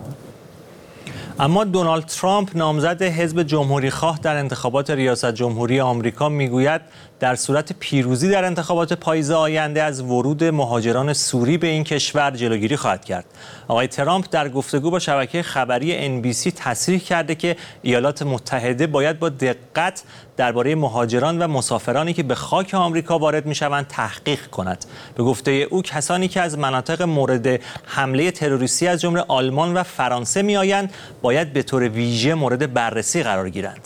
اما دونالد ترامپ نامزد حزب جمهوری‌خواه در انتخابات ریاست جمهوری آمریکا میگوید در صورت پیروزی در انتخابات پاییز آینده از ورود مهاجران سوری به این کشور جلوگیری خواهد کرد. آقای ترامپ در گفتگو با شبکه خبری ان بی سی تصریح کرده که ایالات متحده باید با دقت درباره مهاجران و مسافرانی که به خاک آمریکا وارد می‌شوند تحقیق کند. به گفته او کسانی که از مناطق مورد حمله تروریستی از جمله آلمان و فرانسه می‌آیند باید به طور ویژه مورد بررسی قرار گیرند.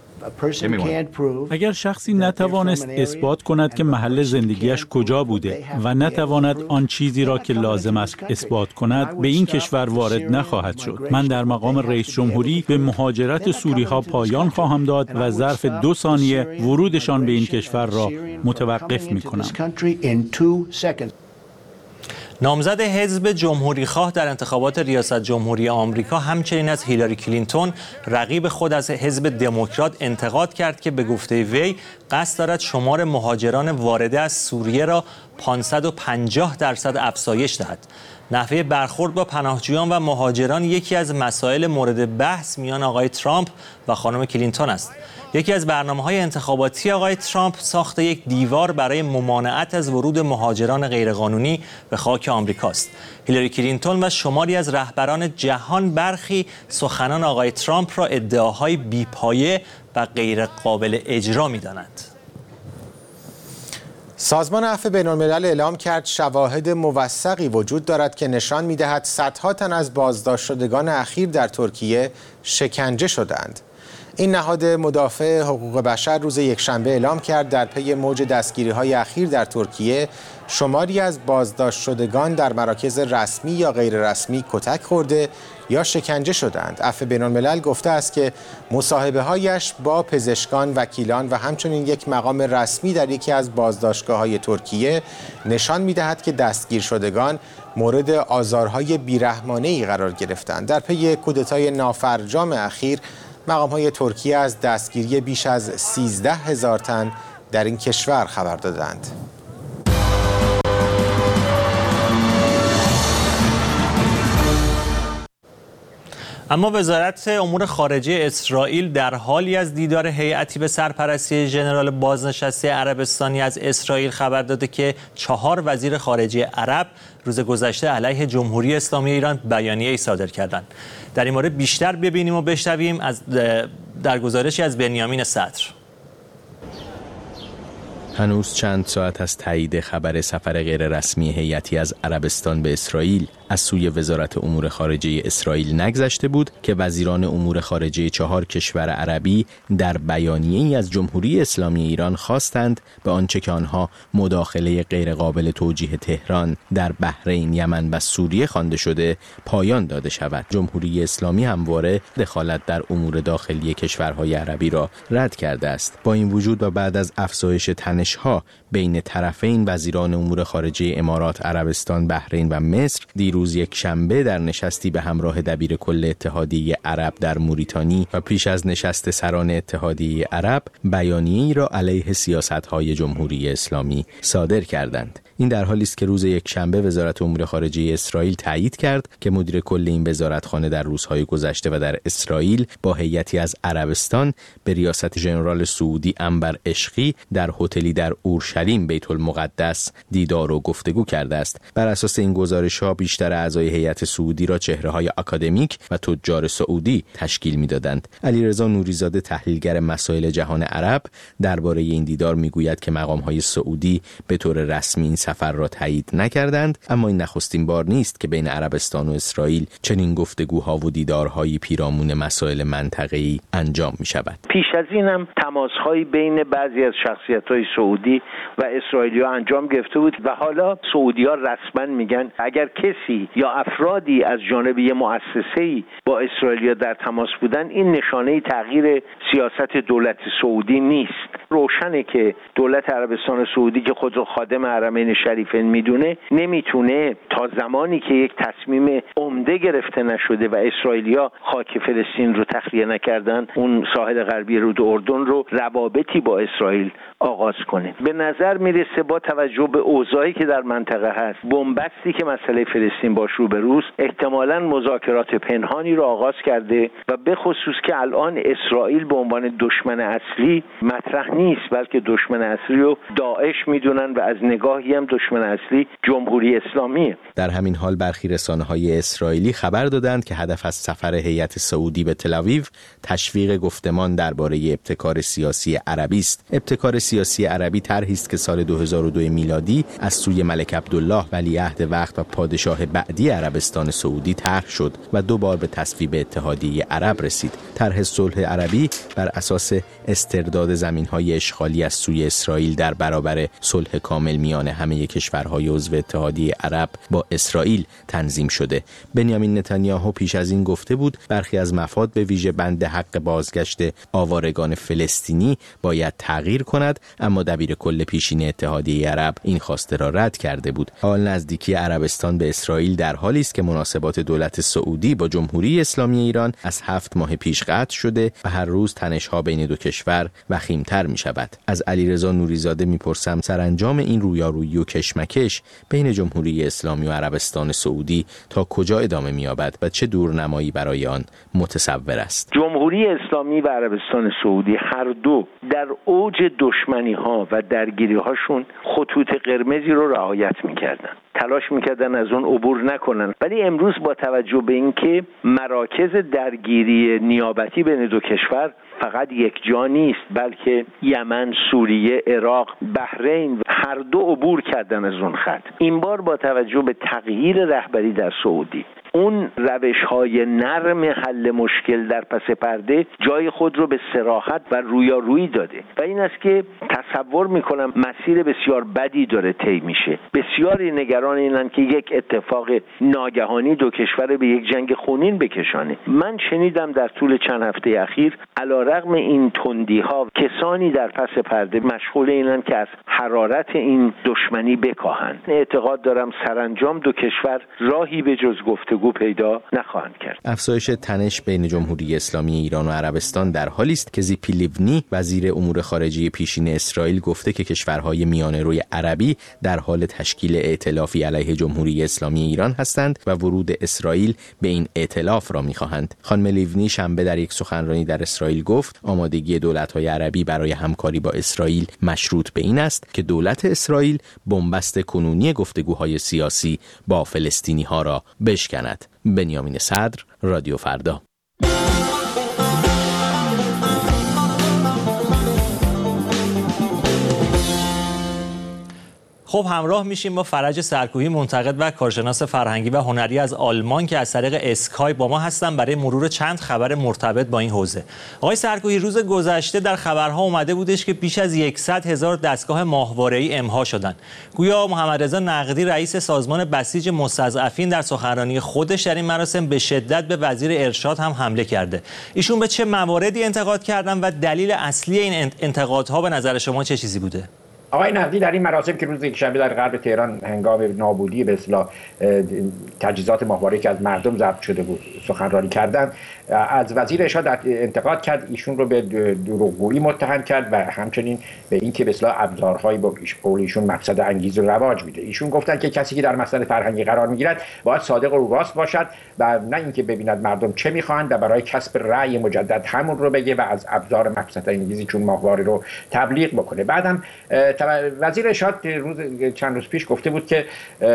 اگر شخصی نتوانست اثبات کند که محل زندگیش کجا بوده و نتواند آن چیزی را که لازم است اثبات کند به این کشور وارد نخواهد شد. من در مقام رئیس جمهوری به مهاجرت سوری ها پایان خواهم داد و ظرف دو ثانیه ورودشان به این کشور را متوقف می کنم. نامزد حزب جمهوری‌خواه در انتخابات ریاست جمهوری آمریکا همچنین از هیلاری کلینتون رقیب خود از حزب دموکرات انتقاد کرد که به گفته وی قصد دارد شمار مهاجران وارده از سوریه را پانصد و پنجاه درصد افزایش دهد. نحوه برخورد با پناهجویان و مهاجران یکی از مسائل مورد بحث میان آقای ترامپ و خانم کلینتون است. یکی از برنامه‌های انتخاباتی آقای ترامپ ساخت یک دیوار برای ممانعت از ورود مهاجران غیرقانونی به خاک آمریکاست. هیلاری کلینتون و شماری از رهبران جهان برخی سخنان آقای ترامپ را ادعاهای بی‌پایه و غیر قابل اجرا می‌دانند. سازمان عفو بین‌الملل اعلام کرد شواهد موثقی وجود دارد که نشان می‌دهد صدها تن از بازداشت شدگان اخیر در ترکیه شکنجه شدند. این نهاد مدافع حقوق بشر روز یکشنبه اعلام کرد در پی موج دستگیری‌های اخیر در ترکیه شماری از بازداشت شدگان در مراکز رسمی یا غیر رسمی کتک خورده یا شکنجه شدند. عفو بین‌الملل گفته است که مصاحبه‌هایش با پزشکان، وکیلان و همچنین یک مقام رسمی در یکی از بازداشتگاه‌های ترکیه نشان می‌دهد که دستگیر شدگان مورد آزارهای بیرحمانه‌ای قرار گرفتند. در پی کودتای نافرجام اخیر مقام‌های ترکیه از دستگیری بیش از سیزده هزار تن در این کشور خبر دادند. اما وزارت امور خارجه اسرائیل در حالی از دیدار هیئتی به سرپرستی ژنرال بازنشسته عربستانی از اسرائیل خبر داده که چهار وزیر خارجه عرب روز گذشته علیه جمهوری اسلامی ایران بیانیه‌ای صادر کردند. در این مورد بیشتر ببینیم و بشنویم از در گزارشی از بنیامین صدر. هنوز چند ساعت از تایید خبر سفر غیررسمی هیئتی از عربستان به اسرائیل از سوی وزارت امور خارجه اسرائیل نگذشته بود که وزیران امور خارجه چهار کشور عربی در بیانیه‌ای از جمهوری اسلامی ایران خواستند به آنچه که آنها مداخله غیرقابل توجیه تهران در بحرین، یمن و سوریه خوانده شده پایان داده شود. جمهوری اسلامی همواره دخالت در امور داخلی کشورهای عربی را رد کرده است. با این وجود و بعد از افزایش تنش‌ها بین طرفین، وزیران امور خارجه امارات، عربستان، بحرین و مصر دیروز یک شنبه در نشستی به همراه دبیر کل اتحادیه عرب در موریتانی و پیش از نشست سران اتحادیه عرب بیانیه‌ای را علیه سیاست‌های جمهوری اسلامی صادر کردند. این در حالی است که روز یک شنبه وزارت امور خارجه اسرائیل تایید کرد که مدیر کل این وزارتخانه در روزهای گذشته و در اسرائیل با هیئتی از عربستان به ریاست ژنرال سعودی انور عشقی در هتلی در اورشلیم بیت المقدس دیدار و گفتگو کرده است. بر اساس این گزارش‌ها بیشتر اعضای هیئت سعودی را چهره‌های آکادمیک و تجار سعودی تشکیل می‌دادند. علیرضا نوریزاده تحلیلگر مسائل جهان عرب درباره این دیدار می‌گوید که مقام‌های سعودی به طور رسمی این سفر را تایید نکردند، اما این نخستین بار نیست که بین عربستان و اسرائیل چنین گفتگوها و دیدارهای پیرامون مسائل منطقه‌ای انجام می‌شود. پیش از این هم تماس‌هایی بین بعضی از شخصیت‌های سعودی و اسرائیلی‌ها انجام گرفته بود و حالا سعودی‌ها رسما میگن اگر کسی یا افرادی از جانب یه مؤسسه‌ای با اسرائیلی‌ها در تماس بودن، این نشانه تغییر سیاست دولت سعودی نیست. روشنه که دولت عربستان سعودی که خود رو خادم حرمین شریفین میدونه، نمیتونه تا زمانی که یک تصمیم عمده گرفته نشده و اسرائیلی‌ها خاک فلسطین رو تخلیه نکردن، اون ساحل غربی رود اردن رو روابطی با اسرائیل آغاز کنه. به نظر میرسه با توجه به اوضاعی که در منطقه هست، بنبستی که مسئله فلسطین باش روبروست، احتمالاً مذاکرات پنهانی رو آغاز کرده و به خصوص که الان اسرائیل به عنوان دشمن اصلی مطرح نیست، بلکه دشمن اصلی رو داعش میدونن و از نگاهی هم دشمن اصلی جمهوری اسلامیه. در همین حال برخی رسانه‌های اسرائیلی خبر دادند که هدف از سفر هیئت سعودی به تل‌آویو تشویق گفتمان درباره ابتکار سیاسی عربی است. ابتکار سیاسی عربی طرحی است که سال دو هزار و دو میلادی از سوی ملک عبدالله ولیعهد وقت و پادشاه بعدی عربستان سعودی طرح شد و دو بار به تصویب اتحادیه عرب رسید. طرح صلح عربی بر اساس استرداد زمین‌های اشغالی از سوی اسرائیل در برابر صلح کامل میان همه کشورهای عضو اتحادیه عرب با اسرائیل تنظیم شده. بنیامین نتانیاهو پیش از این گفته بود برخی از مفاد به ویژه بند حق بازگشت آوارگان فلسطینی باید تغییر کند، اما دبیر کل پیشین اتحادیه عرب این خواسته را رد کرده بود. حال نزدیکی عربستان به اسرائیل در حالی است که مناسبات دولت سعودی با جمهوری اسلامی ایران از هفت ماه پیش قطع شده و هر روز تنش‌ها بین دو کشور وخیم‌تر می‌شود. از علیرضا نوریزاده می‌پرسم سرانجام این رویارویی و کشمکش بین جمهوری اسلامی و عربستان سعودی تا کجا ادامه می‌یابد و چه دورنمایی برای آن متصور است؟ جمهوری اسلامی و عربستان سعودی هر دو در اوج دشمنی‌ها و درگیری‌هاشون خطوط قرمزی رو رعایت می‌کردن. تلاش میکردن از اون عبور نکنن، ولی امروز با توجه به اینکه مراکز درگیری نیابتی بین دو کشور فقط یک جا نیست، بلکه یمن، سوریه، عراق، بحرین هر دو عبور کردن از اون خط. این بار با توجه به تغییر رهبری در سعودی، اون روش‌های نرم حل مشکل در پس پرده جای خود رو به صراحت و رویارویی داده و این است که تصور میکنم مسیر بسیار بدی داره طی میشه. بسیاری نگران اینن که یک اتفاق ناگهانی دو کشور به یک جنگ خونین بکشانه. من شنیدم در طول چند هفته اخیر علیرغم این تندی‌ها کسانی در پس پرده مشغول اینن که از حرارت این دشمنی بکاهند. اعتقاد دارم سرانجام دو کشور راهی به جز گفتگو پیدا نخواهند کرد. افزایش تنش بین جمهوری اسلامی ایران و عربستان در حالی است که زیپی لیونی وزیر امور خارجه پیشین اسرائیل گفته که کشورهای میانه‌روی عربی در حال تشکیل ائتلافی علیه جمهوری اسلامی ایران هستند و ورود اسرائیل به این ائتلاف را می‌خواهند. خانم لیونی شنبه در یک سخنرانی در اسرائیل گفت آمادگی دولت‌های عربی برای همکاری با اسرائیل مشروط به این است که دولت اسرائیل بنبست کنونی گفتگوهای سیاسی با فلسطینی‌ها را بشکند. بنیامین صدر، رادیو فردا. خب همراه میشیم با فرج سرکوهی، منتقد و کارشناس فرهنگی و هنری از آلمان که از طریق اسکای با ما هستن برای مرور چند خبر مرتبط با این حوزه. آقای سرکوهی، روز گذشته در خبرها اومده بودش که بیش از صد هزار دستگاه ماهواره‌ای امضا شدن. گویا محمد رضا نقدی رئیس سازمان بسیج مستضعفین در سخنرانی خودش در این مراسم به شدت به وزیر ارشاد هم حمله کرده. ایشون به چه مواردی انتقاد کردن و دلیل اصلی این انتقادها به نظر شما چه چیزی بوده؟ آقای نقدی در این مراسم که روز یکشنبه در غرب تهران هنگام نابودی به اصطلاح تجهیزات ماهواره‌ای که از مردم ضبط شده بود سخنرانی کردند، از وزیر ارشاد انتقاد کرد، ایشون رو به دروغگویی متهم کرد و همچنین به اینکه به اصطلاح ابزارهایی با قول ایشون مقصد انگیز و رواج میده. ایشون گفتن که کسی که در مسئله فرهنگی قرار میگیرد باید صادق و راست باشد و نه اینکه ببیند مردم چه میخواهند و برای کسب رأی مجدد همون رو بگه و از ابزار مقصد انگیزی چون ماهواره رو تبلیغ بکنه. بعدم وزیر ارشاد روز چند روز پیش گفته بود که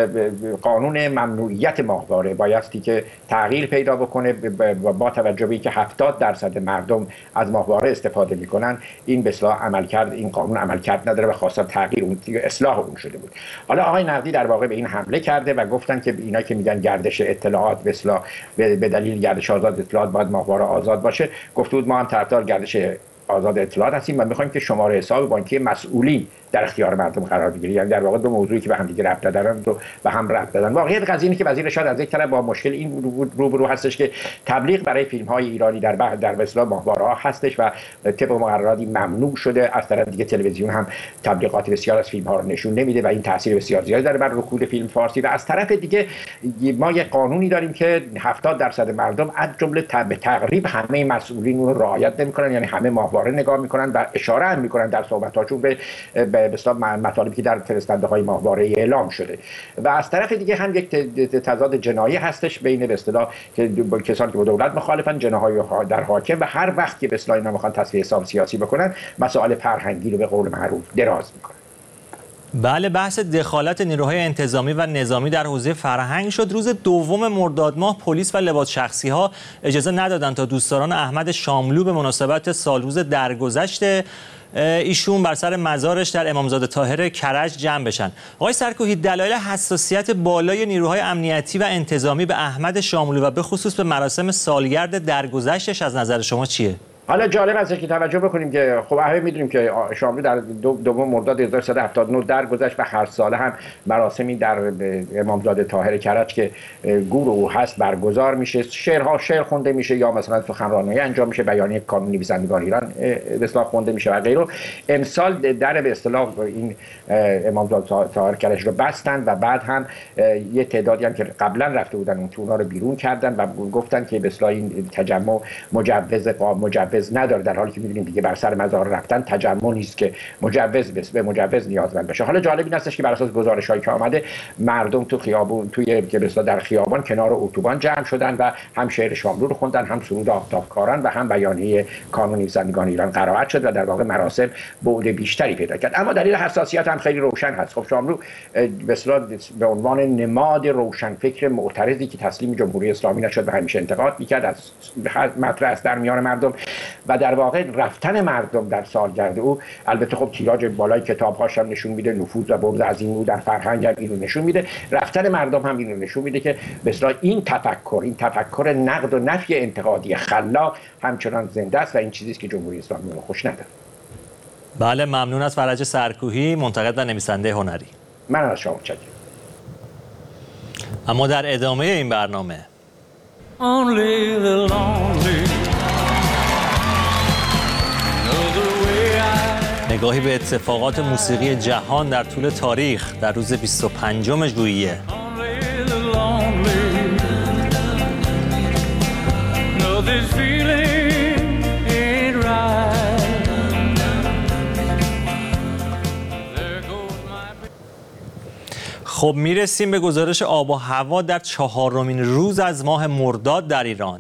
قانون ممنوعیت ماهواره بایستی که تغییر پیدا بکنه با توجه به اینکه هفتاد درصد مردم از ماهواره استفاده میکنن. این به اصطلاح عملکرد این قانون عملکرد نداره و خواستن تغییر اون اصلاح اون شده بود. حالا آقای نقدی در واقع به این حمله کرده و گفتن که اینا که میگن گردش اطلاعات به اصطلاح به دلیل گردش آزاد اطلاعات باید ماهواره آزاد باشه، گفته بود ما هم طرفدار گردش آزاد اطلاعات هستیم و می‌خوایم که شماره حساب بانکی مسئولین در اختیار مردم قرار بگیره. یعنی در واقع دو موضوعی که به هم دیگه ربط دارن و به هم ربط دادن. واقعیت قضیه اینه که وزیر ارشاد از یک طرف با مشکل این روبرو هستش که تبلیغ برای فیلم‌های ایرانی در بخ... در به اصطلاح ماهواره‌ها هستش و طبق مقرراتی ممنوع شده. از طرف دیگه تلویزیون هم تبلیغات بسیار از فیلم‌ها رو نشون نمیده و این تاثیر بسیار زیادی داره بر رکود فیلم فارسی. و از طرف دیگه ما یک قانونی داریم که هفتاد درصد مردم از جمله به تقریب همه مسئولین اون رو رعایت نمی‌کنن، یعنی همه ماهواره نگاه می‌کنن و اشاره هم می‌کنن در صحبت‌هاشون به به اصطلاح مطالبی که در فرستنده‌های ماهواره اعلام شده. و از طرف دیگه هم یک تضاد جنایی هستش بین به اصطلاح کسانی که با دولت مخالفن، جناح‌های در حاکم، و هر وقت که به اصطلاح اینا میخوان تصفیه حساب سیاسی بکنن مسائل فرهنگی رو به قول معروف دراز میکنن. بله، بحث دخالت نیروهای انتظامی و نظامی در حوزه فرهنگ شد. روز دوم مرداد ماه پلیس و لباس شخصی ها اجازه ندادند تا دوستداران احمد شاملو به مناسبت سالروز درگذشت ایشون بر سر مزارش در امامزاده طاهر کرج جمع بشن. آقای سرکوهی، دلایل حساسیت بالای نیروهای امنیتی و انتظامی به احمد شاملو و به خصوص به مراسم سالگرد درگذشتش از نظر شما چیه؟ حالا جالب است که توجه بکنیم که خب همه میدونیم که شاملو در دوم مرداد هزار و سیصد و هفتاد و نه درگذشت و هر ساله هم مراسمی در امامزاده طاهر کرج که گور او هست برگزار میشه، شعرها شعر خونده میشه یا مثلا سخنرانی انجام میشه، بیانیه کانون نویسندگان ایران به اصطلاح خونده میشه و غیره. امسال در به اصطلاح این امامزاده طاهر کرج رو بستن و بعد هم یه تعدادی هم که قبلا رفته بودن اون اونا رو بیرون کردن و گفتن که به اصطلاح این تجمع مجوز مجوز نداره، در حالی که می‌بینیم دیگه بر سر مزار رفتن تجمع نیست که مجوز به مجوز نیازمند بشه. حالا جالب این هستش که بر اساس گزارش‌هایی که آمده مردم تو خیابون توی که بسا در خیابان کنار اتوبان جمع شدن و هم شعر شاملو رو خوندن، هم سرود آفتابکاران و هم بیانیه کانون نویسندگان ایران قرائت شد و در واقع مراسم بعد بیشتری پیدا کرد. اما دلیل حساسیت هم خیلی روشن هست. خب شاملو به اصطلاح به عنوان نماد روشنفکر معترضی که تسلیم جمهوری اسلامی نشد و همیشه انتقاد می‌کرد از مطرح است در میان مردم و در واقع رفتن مردم در سالگرد او، البته خب تیراژ بالای کتاب‌هاش هم نشون میده نفوذ و بغض عظیم او در فرهنگ هم اینو نشون میده، رفتن مردم هم اینو نشون میده که به اصطلاح این تفکر این تفکر نقد و نفی انتقادی خلاق همچنان زنده است و این چیزی است که جمهوری اسلامی رو خوش نداره. بله، ممنون از فرج سرکوهی، منتقد و نویسنده هنری. من از شما متشکرم. اما در ادامه این برنامه Only the lonely نگاهی به اتفاقات موسیقی جهان در طول تاریخ در روز بیست و پنجم ژوئیه. خب میرسیم به گزارش آب و هوا در چهارمین روز از ماه مرداد در ایران.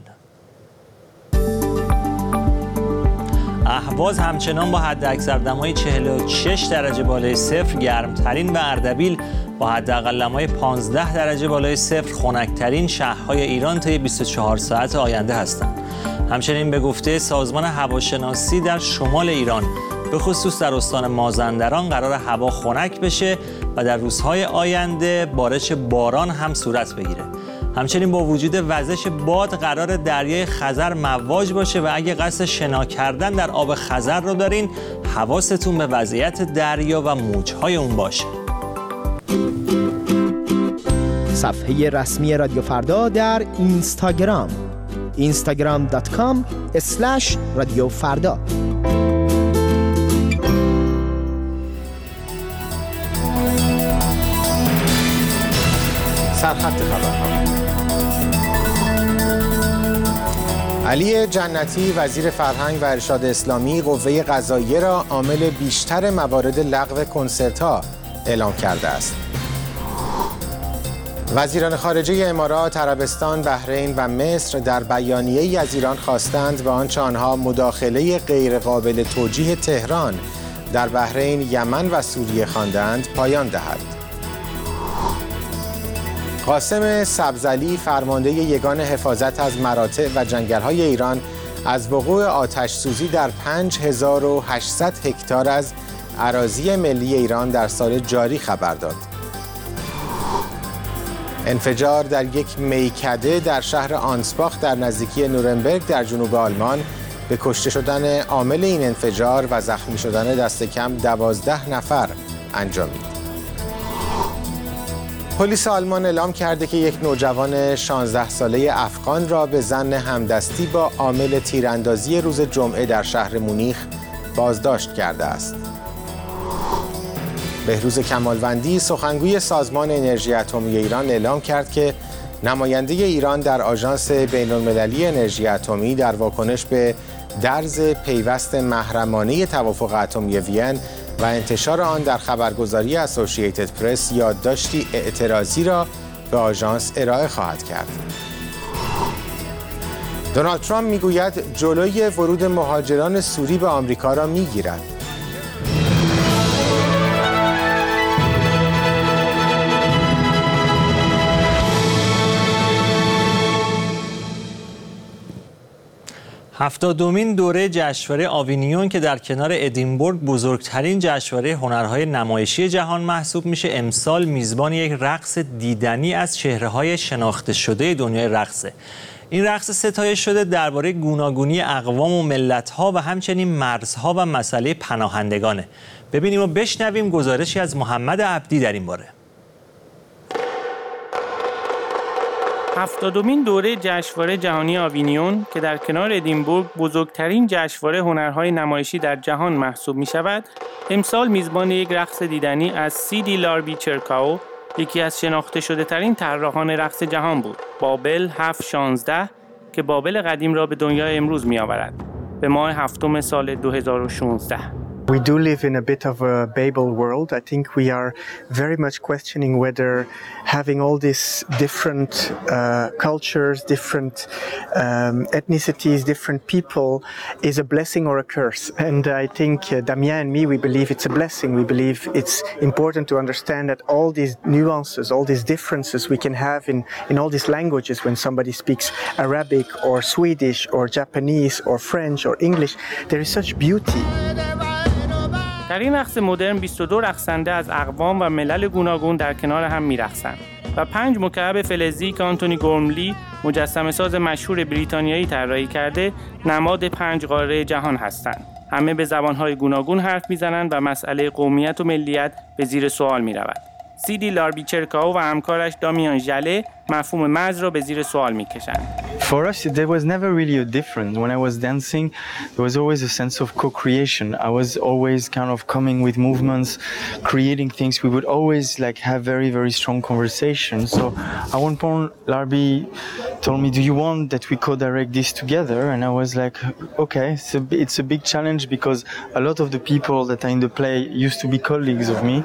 اهواز همچنان با حداکثر دمای چهل و شش درجه بالای صفر گرمترین و اردبیل با حداقل دمای پانزده درجه بالای صفر خنک‌ترین شهرهای ایران طی بیست و چهار ساعت آینده هستند. همچنین به گفته سازمان هواشناسی در شمال ایران به خصوص در استان مازندران قرار هوا خنک بشه و در روزهای آینده بارش باران هم صورت بگیره. همچنین با وجود وزش باد قرار دریای خزر مواج باشه و اگه قصد شنا کردن در آب خزر رو دارین حواستون به وضعیت دریا و موجهای اون باشه. صفحه رسمی رادیو فردا در اینستاگرام اینستاگرام دات کام اسلش رادیو فردا. سرخط خبرها. علی جنتی وزیر فرهنگ و ارشاد اسلامی قوه قضاییه را عامل بیشتر موارد لغو کنسرت‌ها اعلام کرده است. وزیران خارجه امارات، عربستان، بحرین و مصر در بیانیه‌ای از ایران خواستند به آنچه آنها مداخله غیرقابل توجیه تهران در بحرین، یمن و سوریه خواندند پایان دهد. قاسم سبزعلی فرمانده یگان حفاظت از مراتع و جنگل‌های ایران از وقوع آتش سوزی در پنج هزار و هشتصد هکتار از اراضی ملی ایران در سال جاری خبر داد. انفجار در یک میکده در شهر آنسباخ در نزدیکی نورنبرگ در جنوب آلمان به کشته شدن عامل این انفجار و زخمی شدن دست کم دوازده نفر انجامید. پلیس آلمان اعلام کرده که یک نوجوان شانزده ساله افغان را به ظن همدستی با عامل تیراندازی روز جمعه در شهر مونیخ بازداشت کرده است. بهروز کمالوندی سخنگوی سازمان انرژی اتمی ایران اعلام کرد که نماینده ایران در آژانس بین‌المللی انرژی اتمی در واکنش به درز پیوست محرمانه توافق اتمی وین و انتشار آن در خبرگزاری اسوسییتد پرس یادداشتی اعتراضی را به آژانس ارائه خواهد کرد. دونالد ترامپ میگوید جلوی ورود مهاجران سوری به آمریکا را میگیرد. هفتادمین دوره جشنواره آوینیون که در کنار ادینبورگ بزرگترین جشنواره هنرهای نمایشی جهان محسوب میشه، امسال میزبان یک رقص دیدنی از چهره‌های شناخته شده دنیای رقصه. این رقص ستایش شده درباره گوناگونی اقوام و ملت‌ها و همچنین مرزها و مسئله پناهندگانه. ببینیم و بشنویم گزارشی از محمد عبدی در این باره. هفتادمین دوره جشنواره جهانی آوینیون که در کنار ادینبورگ بزرگترین جشنواره هنرهای نمایشی در جهان محسوب می شود، امسال میزبان یک رقص دیدنی از سیدی لاربی چرکاو، یکی از شناخته شده ترین طراحان رقص جهان بود. بابل هفت شانزده که بابل قدیم را به دنیای امروز می آورد، به ماه هفتم سال دو هزار و شانزده. We do live in a bit of a Babel world. I think we are very much questioning whether having all these different uh, cultures, different um, ethnicities, different people is a blessing or a curse. And I think uh, Damien and me, we believe it's a blessing. We believe it's important to understand that all these nuances, all these differences we can have in, in all these languages when somebody speaks Arabic or Swedish or Japanese or French or English, there is such beauty. در این رقص مدرن بیست و دو رقصنده از اقوام و ملل گوناگون در کنار هم می‌رقصند و پنج مکعب فلزی که آنتونی گورملی مجسمه‌ساز مشهور بریتانیایی طراحی کرده نماد پنج قاره جهان هستند. همه به زبان‌های گوناگون حرف می‌زنند و مسئله قومیت و ملیت به زیر سوال می‌رود. سیدی لاربی چرکاو و همکارش دامیان ژله مفهوم مرز را به زیر سوال می‌کشند. For us, there was never really a difference. When I was dancing, there was always a sense of co-creation. I was always kind of coming with movements, creating things. We would always like have very, very strong conversations. So at one point, Larbi told me, "Do you want that we co-direct this together?" And I was like, "Okay." It's a, it's a big challenge because a lot of the people that are in the play used to be colleagues of me.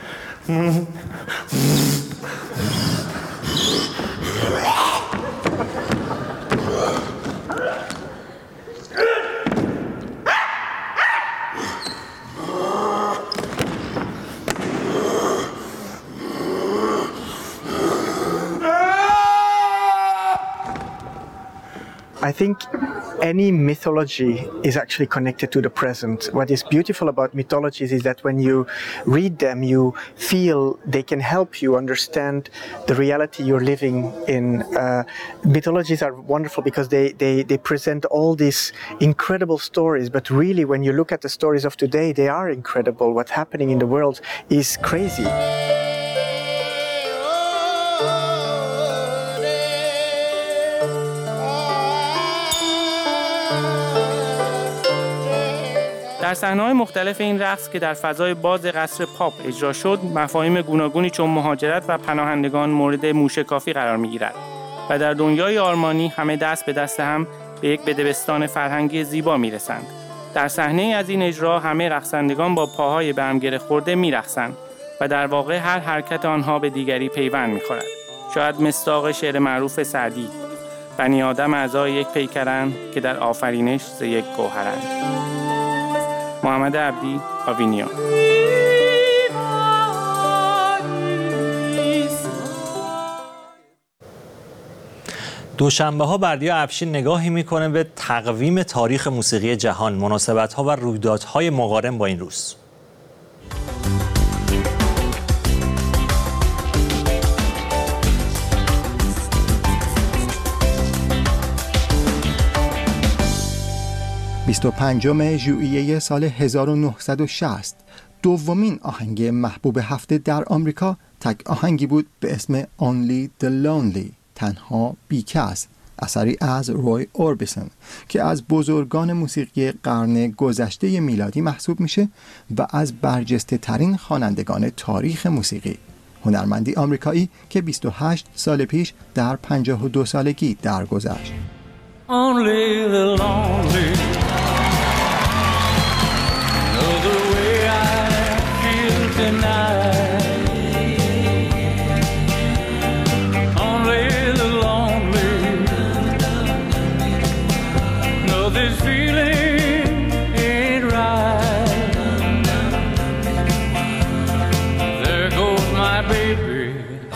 I think any mythology is actually connected to the present. What is beautiful about mythologies is that when you read them, you feel they can help you understand the reality you're living in. Uh, mythologies are wonderful because they, they, they present all these incredible stories, but really when you look at the stories of today, they are incredible. What's happening in the world is crazy. در صحنه‌های مختلف این رقص که در فضای باز قصر پاپ اجرا شد، مفاهیم گوناگونی چون مهاجرت و پناهندگان مورد موشکافی قرار می‌گیرد و در دنیای آرمانی همه دست به دست هم به یک بدبستان فرهنگی زیبا می‌رسند. در صحنه‌ای از این اجرا همه رقصندگان با پاهای به هم گره خورده می‌رقصند و در واقع هر حرکت آنها به دیگری پیوند می‌خورد. شاید مصداق شعر معروف سعدی: بنی آدم اعضای یک پیکرند که در آفرینش ز یک گوهرند. محمد عبدی، آوینیون. دوشنبه ها بردیا افشین نگاهی میکنه به تقویم تاریخ موسیقی جهان، مناسبت ها و رویدادهای مقارن با این روز. بیست و پنجم ژوئیه سال هزار و نهصد و شصت دومین آهنگ محبوب هفته در آمریکا تک آهنگی بود به اسم Only the Lonely، تنها بیکس، اثری از روی اوربیسون که از بزرگان موسیقی قرن گذشته میلادی محسوب میشه و از برجسته ترین خوانندگان تاریخ موسیقی. هنرمندی آمریکایی که بیست و هشت سال پیش در پنجاه و دو سالگی درگذشت. Only the lonely know the way I feel tonight. Only the lonely know this feeling ain't right. There goes my baby,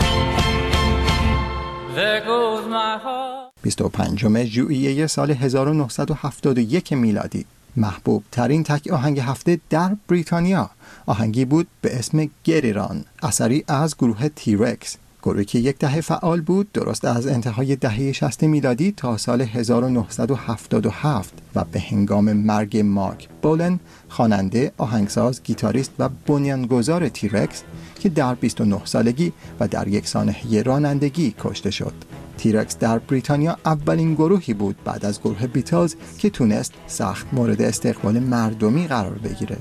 there goes my heart. بیست و پنجم ژوئیه سال هزار و نهصد و هفتاد و یک میلادی محبوب ترین تک آهنگ هفته در بریتانیا آهنگی بود به اسم گریران، اثری از گروه تیرکس، گروهی که یک دهه فعال بود درست از انتهای دهه شصت میلادی تا سال هزار و نهصد و هفتاد و هفت و به هنگام مرگ مارک بولن، خواننده، آهنگساز، گیتاریست و بنیانگذار تیرکس که در بیست و نه سالگی و در یک سانحه رانندگی کشته شد. تیرکس در بریتانیا اولین گروهی بود بعد از گروه بیتلز که تونست سخت مورد استقبال مردمی قرار بگیره.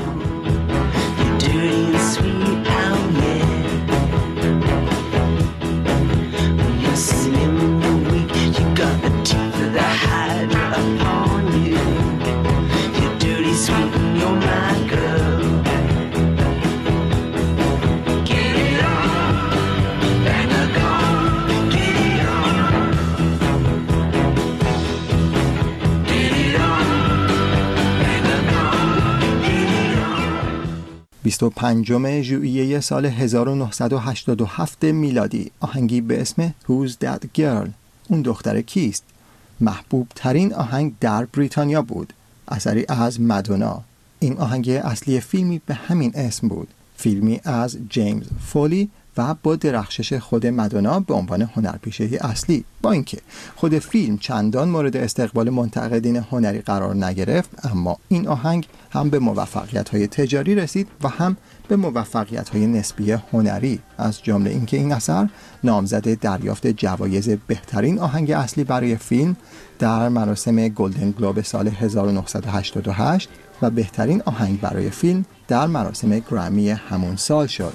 بیست و پنجم ژوئیه سال هزار و نهصد و هشتاد و هفت میلادی آهنگی به اسم Who's That Girl؟ اون دختر کیست؟ محبوب ترین آهنگ در بریتانیا بود، اثری از مادونا. این آهنگ اصلی فیلمی به همین اسم بود، فیلمی از جیمز فولی و با درخشش خود مادونا به عنوان هنرپیشه اصلی. با اینکه خود فیلم چندان مورد استقبال منتقدین هنری قرار نگرفت، اما این آهنگ هم به موفقیت‌های تجاری رسید و هم به موفقیت‌های نسبی هنری، از جمله اینکه این اثر نامزد دریافت جوایز بهترین آهنگ اصلی برای فیلم در مراسم گلدن گلوب سال هزار و نهصد و هشتاد و هشت و بهترین آهنگ برای فیلم در مراسم گرمی همون سال شد.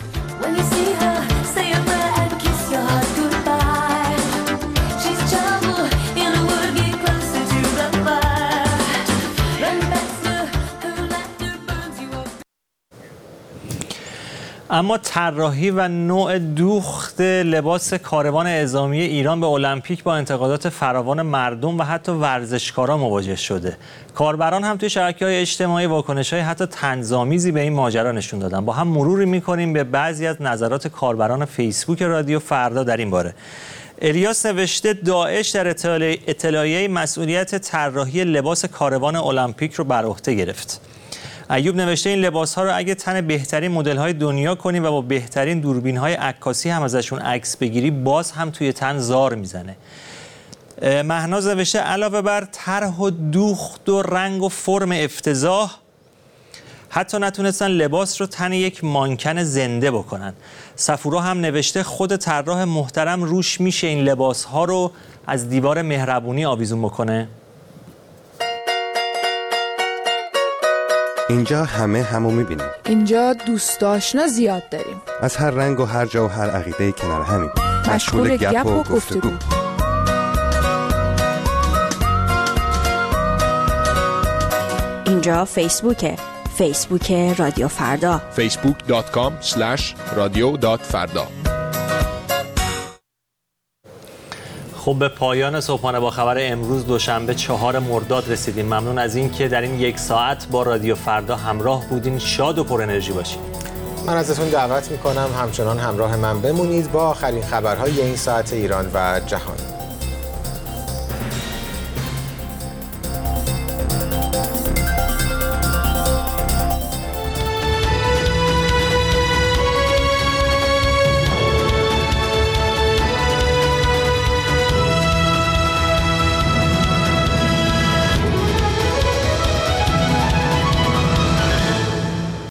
اما طراحی و نوع دوخت لباس کاروان اعزامی ایران به المپیک با انتقادات فراوان مردم و حتی ورزشکاران مواجه شده. کاربران هم توی شبکه‌های اجتماعی واکنش‌های حتی طنزآمیزی به این ماجرا نشون دادن. با هم مروری می‌کنیم به بعضی از نظرات کاربران فیسبوک رادیو فردا در این باره. الیاس نوشته داعش در اطلاعیه مسئولیت طراحی لباس کاروان المپیک رو بر عهده گرفت. ایوب نوشته این لباس‌ها رو اگه تن بهترین مدل‌های دنیا کنی و با بهترین دوربین‌های عکاسی هم ازشون عکس بگیری، باز هم توی تن زار میزنه. مهناز نوشته علاوه بر طرح و دوخت و رنگ و فرم افتضاح، حتی نتونستن لباس رو تن یک مانکن زنده بکنن. صفورا هم نوشته خود طراح محترم روش میشه این لباس‌ها رو از دیوار مهربونی آویزون بکنه؟ اینجا همه همو میبینیم. اینجا دوست آشنا زیاد داریم. از هر رنگ و هر جا و هر عقیده کنار همین. مشغول گپ و گفتگو. اینجا فیسبوکه. فیسبوک رادیو فردا. فیسبوک دات کام اسلش رادیو دات فردا. خب به پایان صبحانه با خبر امروز دوشنبه چهار مرداد رسیدیم. ممنون از این که در این یک ساعت با رادیو فردا همراه بودین. شاد و پر انرژی باشین. من ازتون دعوت میکنم همچنان همراه من بمونید با آخرین خبرهای این ساعت ایران و جهان.